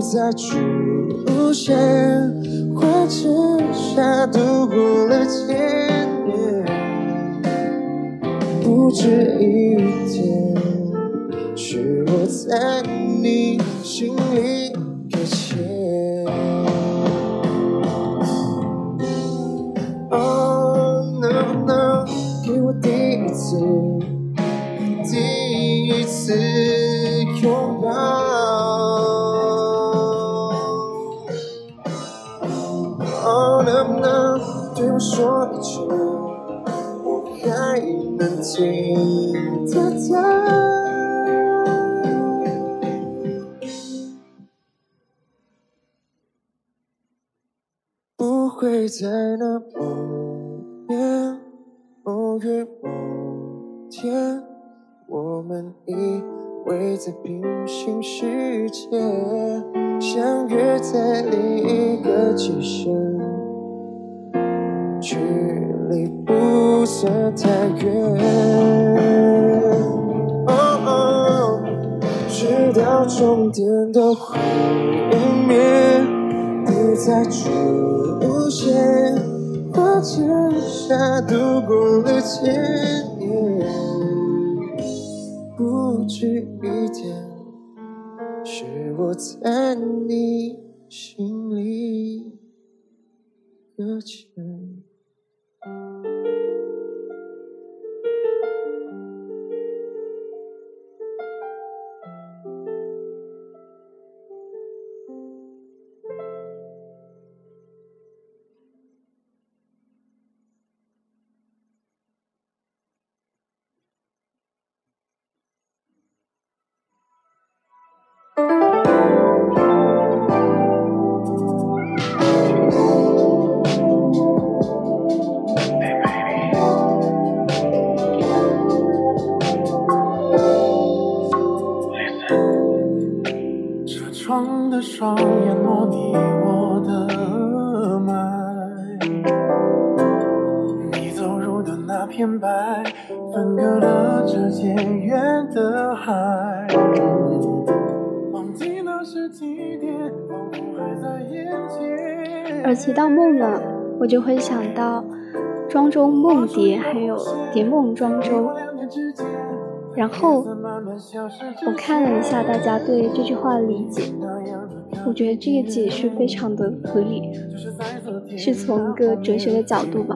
再出现，花之下度过了千年，不止一天，是我在你心里搁浅。Oh no no， 给我第一次，第一次拥抱。Oh no no， 对我说一句，我还能听得到。不会在那某年某月某天，我们依偎在平行世界，相约在另一个街身，距离不算太远。Oh oh， 直到终点都会湮灭，不再出现，花之下度过了千年，不止一天，是我在你心里搁浅。 窗的双眼模拟我的脉，你走入的那片白，分割了这渐远的海。忘记那是几点，仿佛还在眼前。 而提到梦了，我就会想到庄周梦蝶，还有蝶梦庄周。然后我看了一下大家对这句话的理解，我觉得这个解释非常的合理，是从一个哲学的角度吧。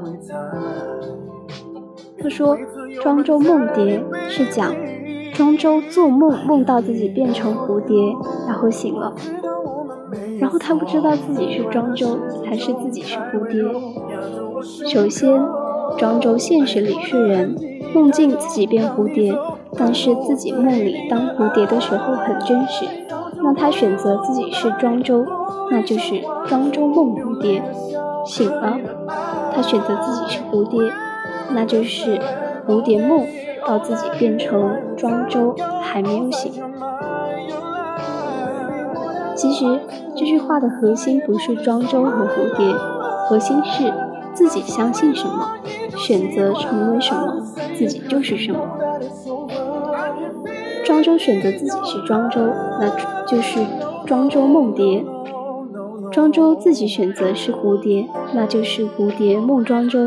他说庄周梦蝶是讲庄周做梦梦到自己变成蝴蝶，然后醒了，然后他不知道自己是庄周还是自己是蝴蝶。首先庄周现实里是人，梦境自己变蝴蝶，但是自己梦里当蝴蝶的时候很真实，那他选择自己是庄周，那就是庄周梦蝴蝶。醒了，他选择自己是蝴蝶，那就是蝴蝶梦到自己变成庄周还没有醒。其实这句话的核心不是庄周和蝴蝶，核心是自己相信什么，选择成为什么，自己就是什么。庄周选择自己是庄周，那就是庄周梦蝶；庄周自己选择是蝴蝶，那就是蝴蝶梦庄周。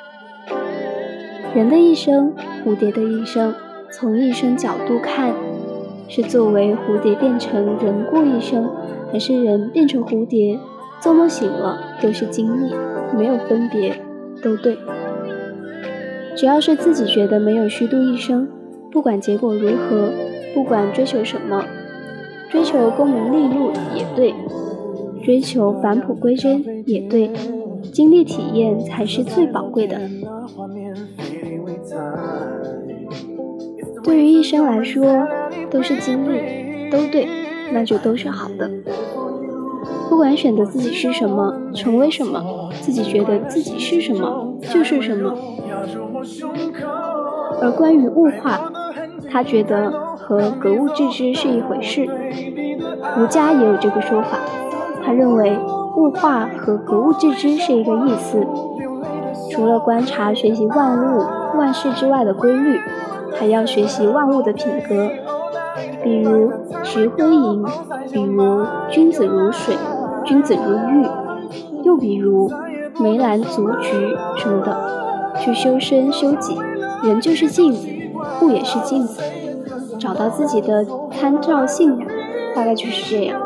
人的一生，蝴蝶的一生，从一生角度看，是作为蝴蝶变成人过一生，还是人变成蝴蝶，做梦醒了都是经历，没有分别，都对。只要是自己觉得没有虚度一生，不管结果如何，不管追求什么，追求功名利禄也对，追求返璞归真也对，经历体验才是最宝贵的。对于一生来说，都是经历，都对，那就都是好的。不管选择自己是什么，成为什么，自己觉得自己是什么，就是什么。而关于物化，他觉得和格物致知是一回事。儒家也有这个说法，他认为物化和格物致知是一个意思。除了观察学习万物万事之外的规律，还要学习万物的品格。 比如石灰银，比如君子如水，君子如玉，又比如梅兰竹菊什么的。去修身修己，人就是镜子，物也是镜子，找到自己的参照信仰，大概就是这样。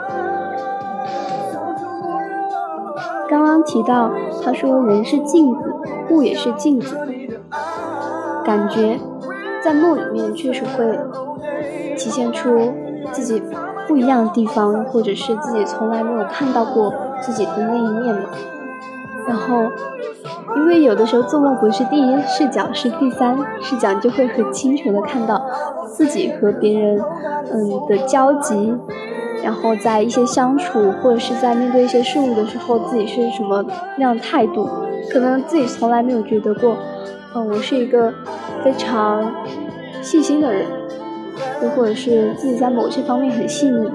刚刚提到他说人是镜子，物也是镜子，感觉在梦里面确实会体现出自己不一样的地方，或者是自己从来没有看到过自己的那一面嘛。然后因为有的时候做梦不是第一视角，是第三视角，你就会很清楚的看到自己和别人嗯的交集，然后在一些相处或者是在面对一些事物的时候，自己是什么那样的态度。可能自己从来没有觉得过嗯，我是一个非常细心的人，又或者是自己在某些方面很细腻。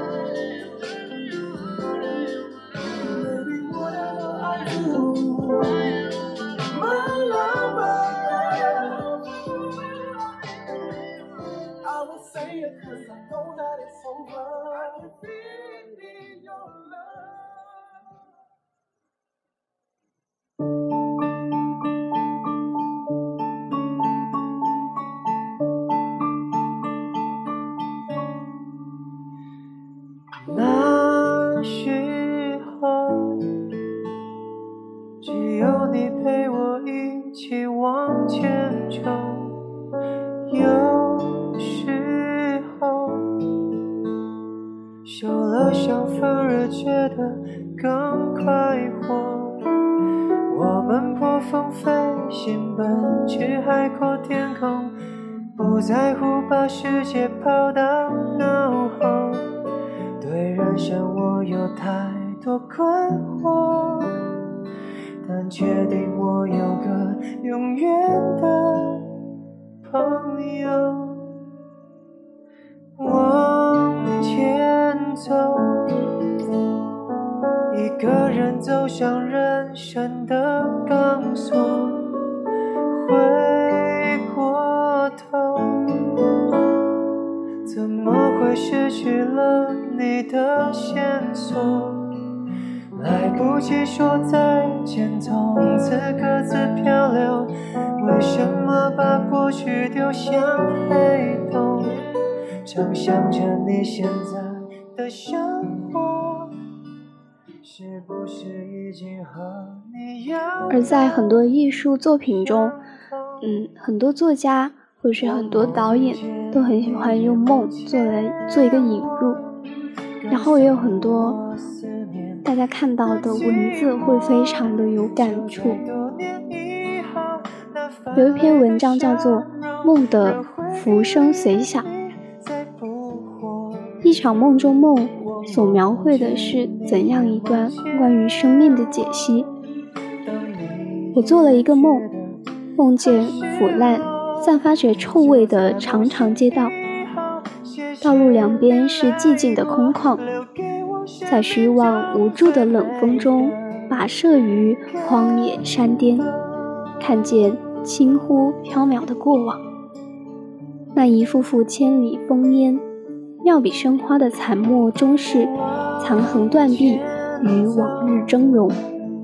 那时候只有你陪我一起往前冲，有时候受了伤反而觉得更快活。我们破风飞行，奔去海阔天空，不在乎把世界抛到脑后。对人生我有太多困惑，但确定我有个永远的朋友。往前走，一个人走向人生的钢索，回过头怎么会失去了你的线索？来不及说再见，从此各自漂流。为什么把过去丢向黑洞？常想着你现在的生活，是不是已经和你要？ 而在很多艺术作品中，嗯，很多作家或者是很多导演都很喜欢用梦做来做一个引入，然后也有很多大家看到的文字会非常的有感触。有一篇文章叫做《梦的浮生随想》，一场梦中梦所描绘的是怎样一段关于生命的解析。我做了一个梦，梦见腐烂散发着臭味的长长街道，道路两边是寂静的空旷，在虚妄无助的冷风中跋涉于荒野山巅，看见轻忽缥缈的过往，那一幅幅千里烽烟，妙笔生花的残墨终是残痕断壁与往日峥嵘。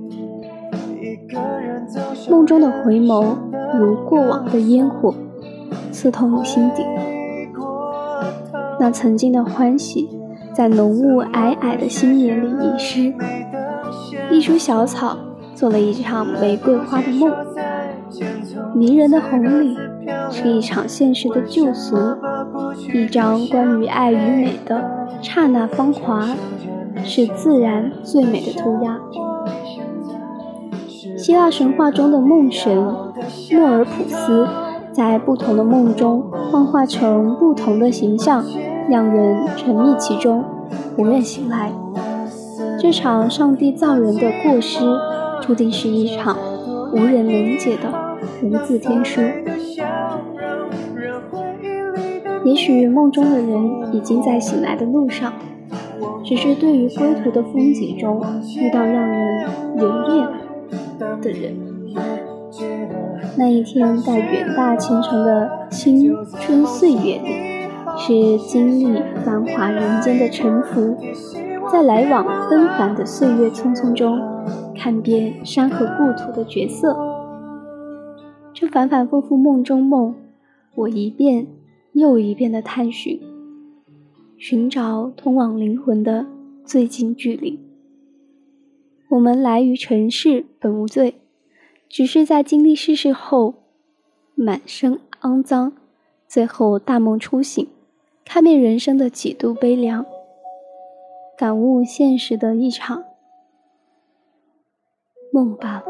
梦中的回眸如过往的烟火，刺痛心底。那曾经的欢喜在浓雾霭霭的心眼里遗失，一株小草做了一场玫瑰花的梦，迷人的红礼是一场现实的救赎，一张关于爱与美的刹那芳华，是自然最美的涂鸦。希腊神话中的梦神莫尔普斯，在不同的梦中幻化成不同的形象，让人沉迷其中，不愿醒来。这场上帝造人的过失，注定是一场无人能解的无字天书。也许梦中的人已经在醒来的路上，只是对于归途的风景中遇到让人留恋的人。那一天在远大前程的青春岁月里， 是经历繁华人间的沉浮，在来往纷繁的岁月匆匆中，看遍山河故土的角色。这反反复复梦中梦，我一遍又一遍的探寻，寻找通往灵魂的最近距离。我们来于尘世本无罪，只是在经历世事后，满身肮脏，最后大梦初醒，看遍人生的几度悲凉，感悟现实的一场梦吧。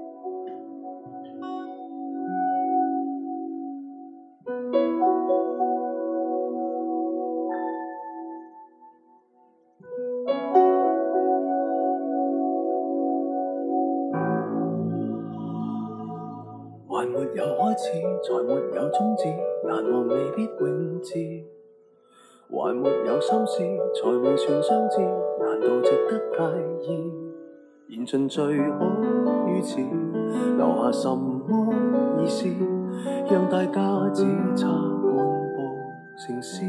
還沒有開始，才沒有終止，難忘未必永誌。還沒有心事，才未算相知，難道值得介意？言盡最好於此，留下什麼意思？讓大家只差半步成詩。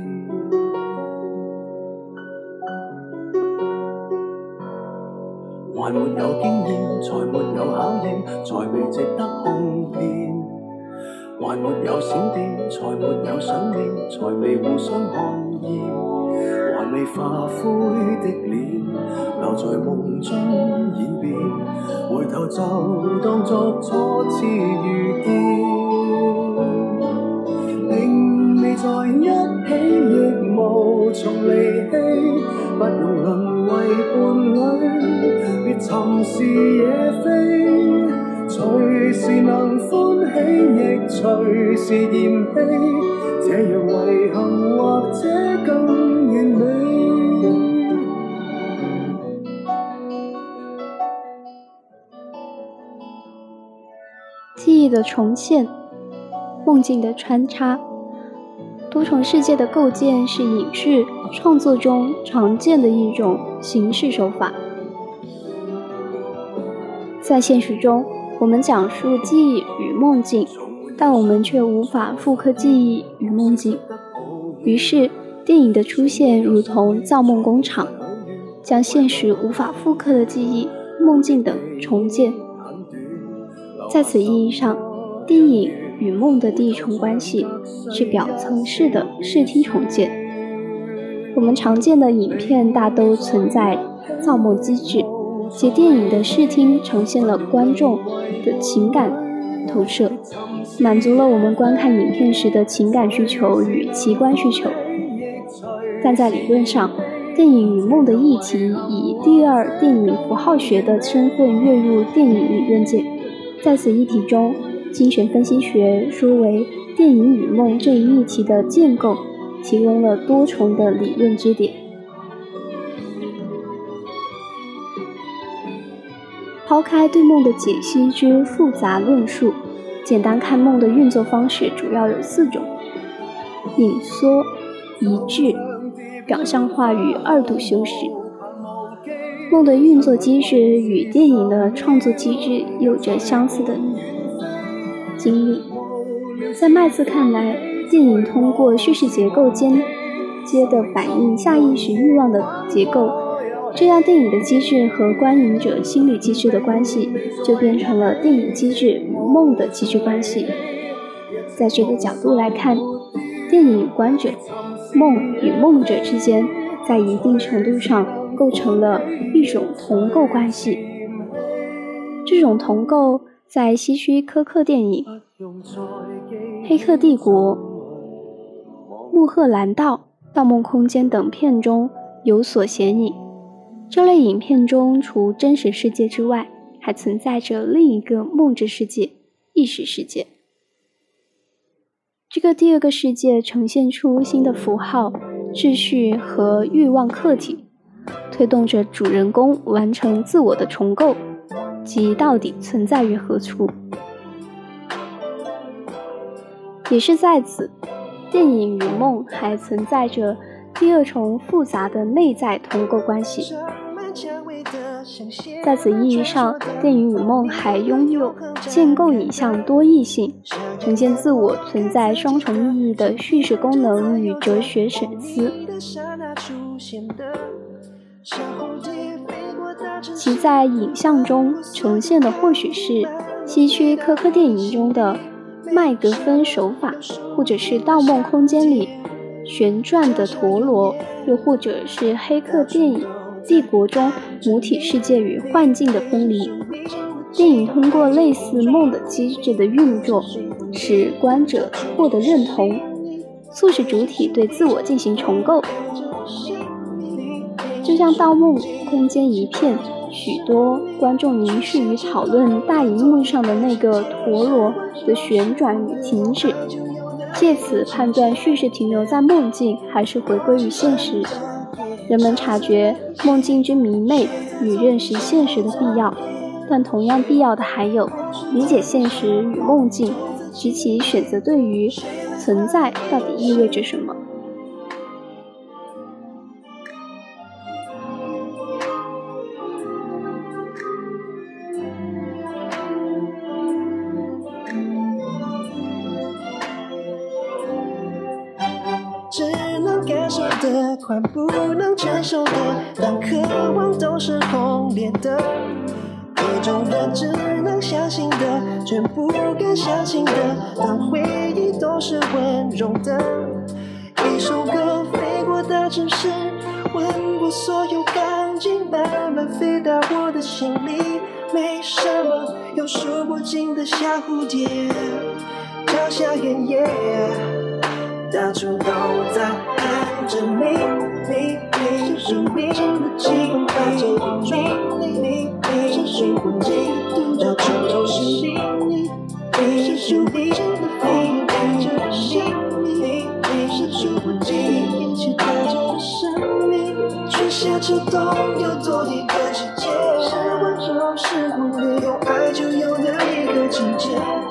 還沒有經驗，才沒有考驗，才未值得共辯。還沒有閃電，才沒有想念，才未互相看厭。還未化灰的臉，留在夢中演變，回頭就當作初次遇見。並未在一起，亦無從離棄，不用淪為伴侶。別尋是野飛，隨時能歡喜，亦隨時嫌棄，這樣遺憾或者更完美。 記憶的重現，夢境的穿插，多重世界的構建是影視創作中常見的一種形式手法。在現實中，我們講述記憶與夢境，但我們卻無法複刻記憶與夢境。於是，電影的出現如同造夢工廠，將現實無法複刻的記憶、夢境等重建。在此意義上，電影與夢的第一重關係是表層式的視聽重建。我們常見的影片大都存在造夢機制，且電影的視聽呈現了觀眾的情感投射，滿足了我們觀看影片時的情感需求與奇觀需求。但在理論上，電影與夢的議題以第二電影符號學的身份躍入電影理論界。在此議題中，精神分析學說為電影與夢這一議題的建構提供了多重的理論支點。拋開對夢的解析之複雜論述，簡單看夢的運作方式主要有四種：隱縮、移致、表象化與二度修飾。夢的運作機制與電影的創作機制有着相似的經歷。在麥子看來，電影通過敘事結構間接的反映下意識慾望的結構，這樣電影的機制和觀影者心理機制的關係就變成了電影機制與夢的機制關係。在這個角度來看，電影與觀者、夢與夢者之間在一定程度上構成了一種同構關係。這種同構在希區柯克電影《黑客帝國》、《穆赫蘭道》、《盜夢空間》等片中有所顯影。這類影片中，除真實世界之外，還存在着另一個夢之世界——意識世界。這個第二個世界呈現出新的符號、秩序和慾望客體，推動着主人公完成自我的重構，即到底存在於何處。也是在此，電影與夢還存在着第二重複雜的內在同構關係。 在此意义上，电影与梦还拥有建构影像多义性、呈现自我存在双重意义的叙事功能与哲学审思。其在影像中呈现的或许是希区柯克电影中的麦格芬手法，或者是《盗梦空间》里旋转的陀螺，又或者是黑客电影《帝国》中母体世界与幻境的分离。电影通过类似梦的机制的运作，使观者获得认同，促使主体对自我进行重构。就像《盗梦空间》一片，许多观众凝视于讨论大荧幕上的那个陀螺的旋转与停止，借此判断叙事停留在梦境还是回归于现实。人们察觉梦境之迷魅与认识现实的必要，但同样必要的还有理解现实与梦境及其选择对于存在到底意味着什么。 只能感受的，快不能承受的，当渴望都是轰烈的，各种人只能相信的，却不敢相信的，当回忆都是温柔的。一首歌飞过的城市，吻过所有钢筋，慢慢飞到我的心里，没什么，有数不尽的小蝴蝶，飘向原野。当初都在喊着你，你你是属于的记忆，把这一种你你你是属于你，到处都是你，你是属于的你，带着心，你你是属于你，一切带着生命，春夏秋冬有多一个季节，是温柔是红烈，有爱就有了一个情节。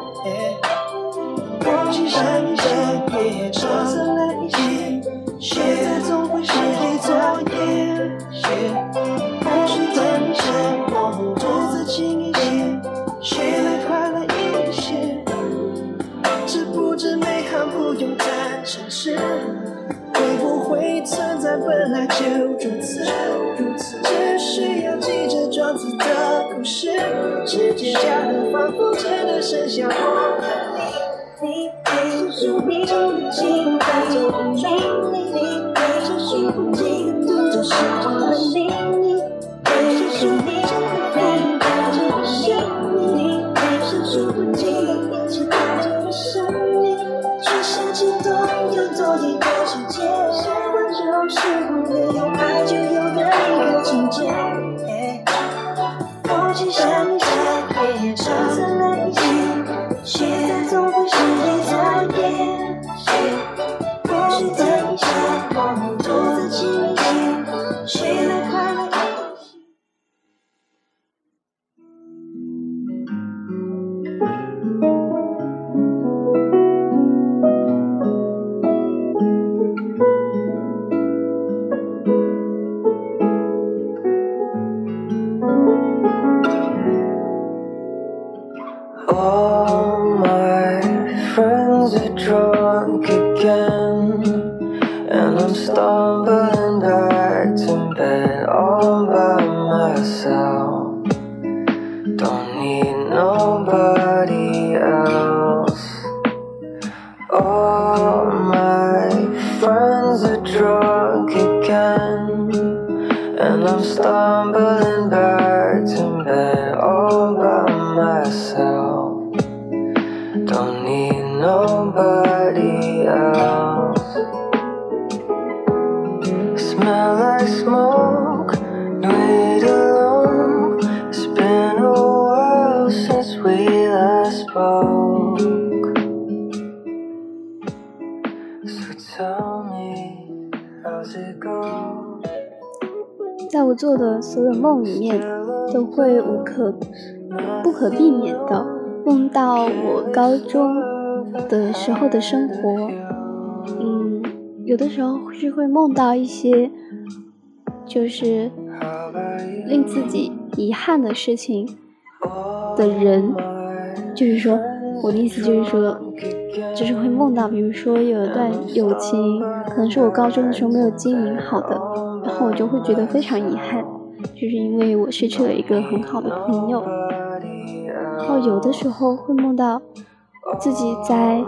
过去像一些夜长自来一些，现在总会是一作业。或许等一下，我独自轻一些，学来快乐一些。知不知美好不用谈城市，会不会存在本来就如此，只需要记着装字的故事，时间假的仿佛真的剩下我和你。你你是属于的情感，你你你是属于的独角戏中的你，你是属于的你带着的心，你你是属于的一切带着的生命，春夏秋冬有多一个世界，是温柔是红烈，有爱就有了一个情节。过去像一些夜长自来一些，现在总会是一作业。或许等一下，我们独自轻一些，学来快乐一些。 All my friends are drunk again, and I'm stumbling back to bed all by myself. Don't need nobody else. All my friends are drunk again, and I'm stumbling back to bed all by myself. Don't need nobody else. Smell like smoke, wait alone. It's been a while since we last spoke. So tell me, how's it go? 在我做的所有梦里面，都会无可不可避免的梦到我高中的时候的生活。嗯，有的时候是会梦到一些就是令自己遗憾的事情的人，就是说我的意思就是说就是会梦到，比如说有一段友情可能是我高中的时候没有经营好的，然后我就会觉得非常遗憾，就是因为我失去了一个很好的朋友。然后有的时候会梦到自己在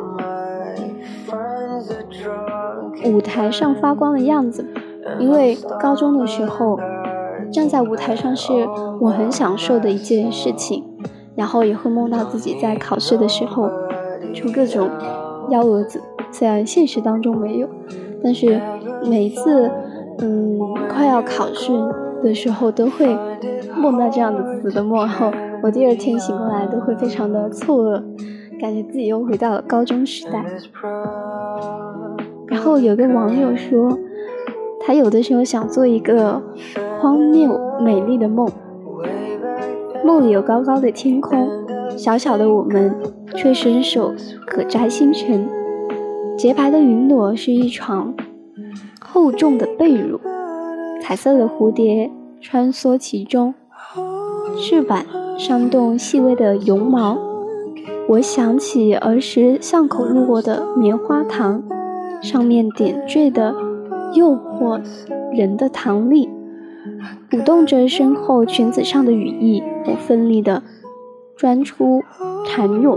舞台上发光的样子，因为高中的时候站在舞台上是我很享受的一件事情，然后也会梦到自己在考试的时候出各种幺蛾子，虽然现实当中没有，但是每一次嗯快要考试的时候都会梦到这样的死的梦，然后我第二天醒过来都会非常的错愕，感觉自己又回到了高中时代。然后有个网友说，他有的时候想做一个荒谬美丽的梦，梦里有高高的天空，小小的我们却伸手可摘星辰，洁白的云朵是一床厚重的被褥，彩色的蝴蝶穿梭其中，翅膀扇动细微的绒毛。我想起儿时巷口路过的棉花糖，上面点缀的诱惑人的糖粒，舞动着身后裙子上的羽翼，我奋力地钻出蚕蛹。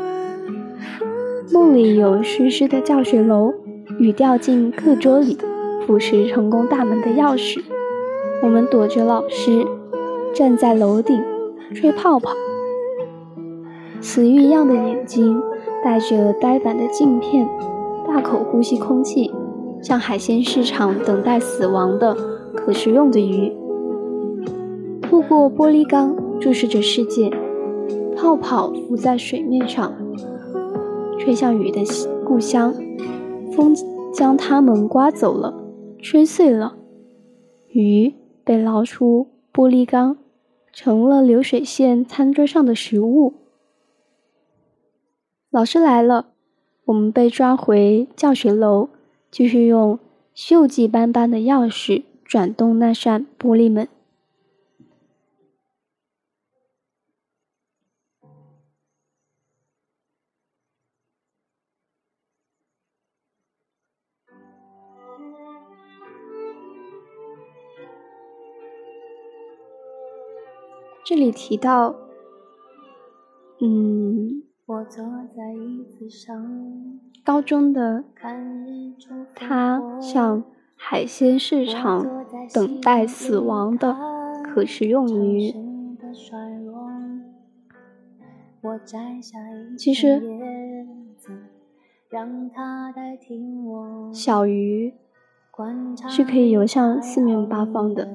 梦里有湿湿的教学楼，雨掉进课桌里，腐蚀成功大门的钥匙。我们躲着老师，站在楼顶吹泡泡。死鱼一样的眼睛带着呆板的镜片，大口呼吸空气，像海鲜市场等待死亡的可食用的鱼。透过玻璃缸注视着世界，泡泡浮在水面上，吹向鱼的故乡。风将它们刮走了，吹碎了，鱼被捞出玻璃缸，成了流水线餐桌上的食物。老师来了，我们被抓回教学楼，继续用锈迹斑斑的钥匙转动那扇玻璃门。这里提到嗯我坐在椅子上， 高中的他像海鲜市场等待死亡的可食用鱼。其实小鱼是可以游向四面八方的，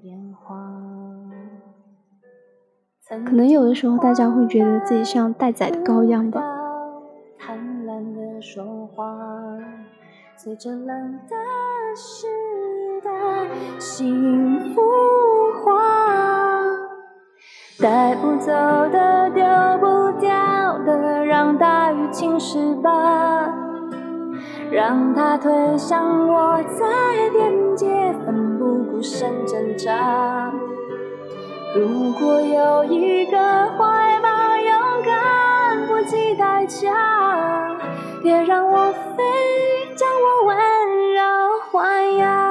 可能有的时候大家会觉得自己像待宰的羔羊吧。 贪婪的说话，随着冷的时代幸福化，带不走的丢不掉的，让大雨侵蚀吧，让它推向我在边界奋不顾身挣扎。如果有一个怀抱，勇敢不计代价，别让我飞，将我温柔豢养。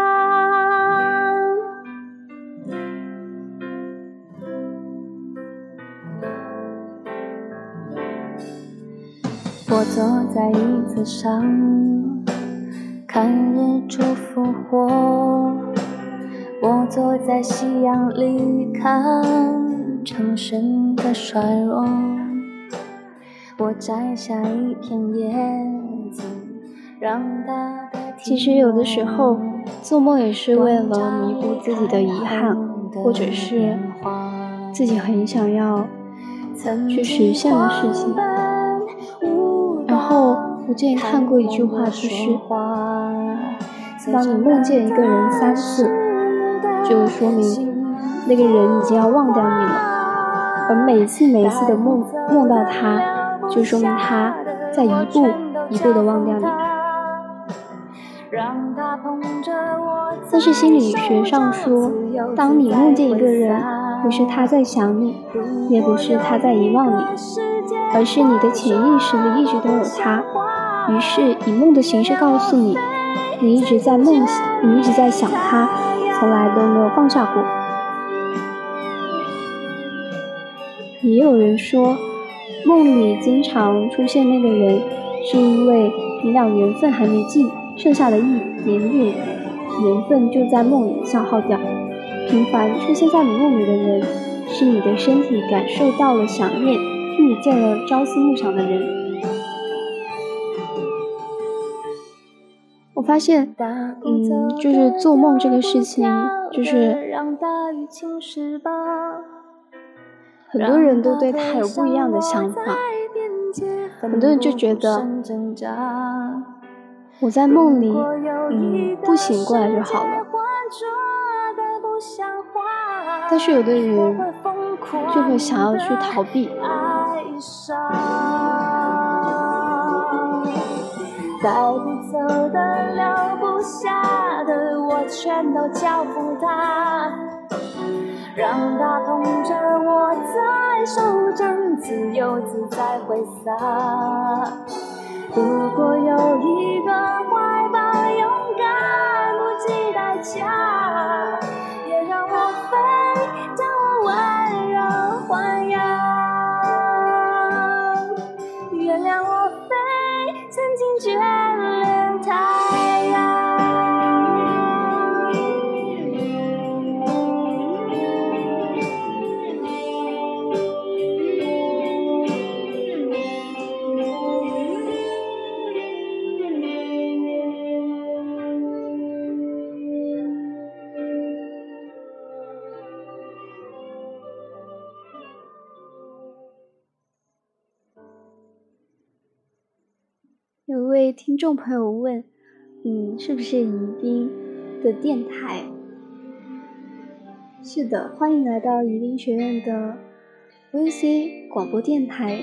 我坐在椅子上，看日出复活，我坐在夕阳里看城市的衰弱，我摘下一片叶子，让它代替。 其实有的时候做梦也是为了弥补自己的遗憾，或者是自己很想要去实现的事情。然后我之前看过一句话，就是当你梦见一个人三次，就说明那个人已经要忘掉你了，而每一次每一次的梦梦到他，就说明他在一步一步的忘掉你。 但是心理学上说，当你梦见一个人，不是他在想你，也不是他在遗忘你，而是你的潜意识里一直都有他，于是以梦的形式告诉你，你一直在梦，你一直在想他，从来都没有放下过。也有人说，梦里经常出现那个人，是因为你俩缘分还没尽，剩下的一点点缘分就在梦里消耗掉。频繁出现在你梦里的人，是你的身体感受到了想念，是你见了朝思暮想的人。我发现嗯，就是做梦这个事情，就是很多人都对他有不一样的想法。很多人就觉得我在梦里嗯，不醒过来就好了，但是有的人就会想要去逃避。 带不走的留不下的我全都交付他，让他捧着我在手中自由自在挥洒。如果有一个怀抱勇敢不计代价，也让我飞，将我温柔豢养。原谅我飞，曾经眷恋太阳。 有一位听众朋友问，嗯，是不是宜宾的电台？是的，欢迎来到宜宾学院的 V C 广播电台。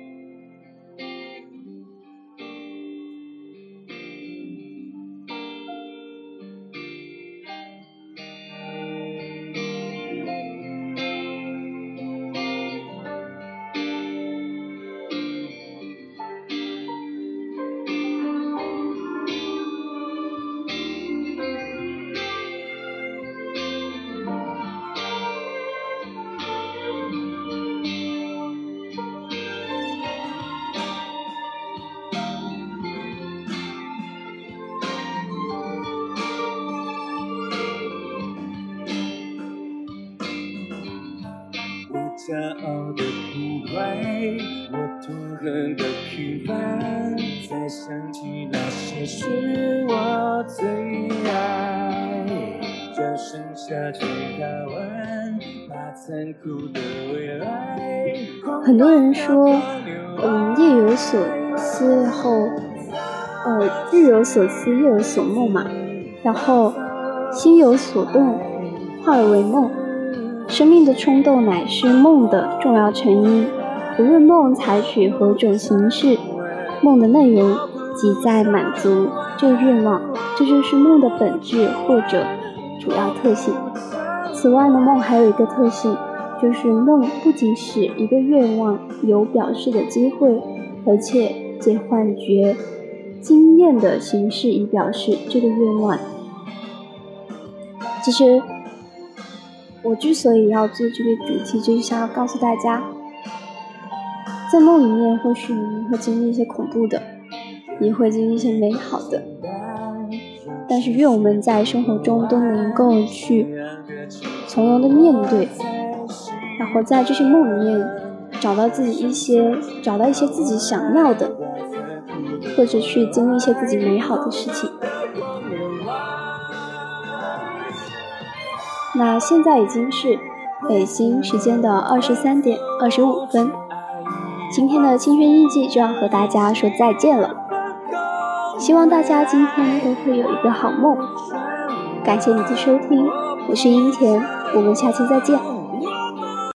骄傲的不坏，我痛恨的平凡，再想起那些是我最爱，就剩下去打完那残酷的未来。 很多人说，嗯，夜有所思后，呃，日有所思，夜有所梦嘛，然后心有所动，化而为梦。生命的冲动乃是梦的重要成因，无论梦采取何种形式，梦的内容即在满足这个愿望，这就是梦的本质或者主要特性。此外呢，梦还有一个特性，就是梦不仅使一个愿望有表示的机会，而且借幻觉、经验的形式以表示这个愿望。其实我之所以要做这个主题，就是想要告诉大家，在梦里面或许你会经历一些恐怖的，也会经历一些美好的，但是愿我们在生活中都能够去从容的面对，然后在这些梦里面找到自己一些找到一些自己想要的，或者去经历一些自己美好的事情。那现在已经是北京时间的二十三点二十五分，今天的青春印记就要和大家说再见了，希望大家今天都会有一个好梦。感谢你的收听，我是樱田，我们下期再见。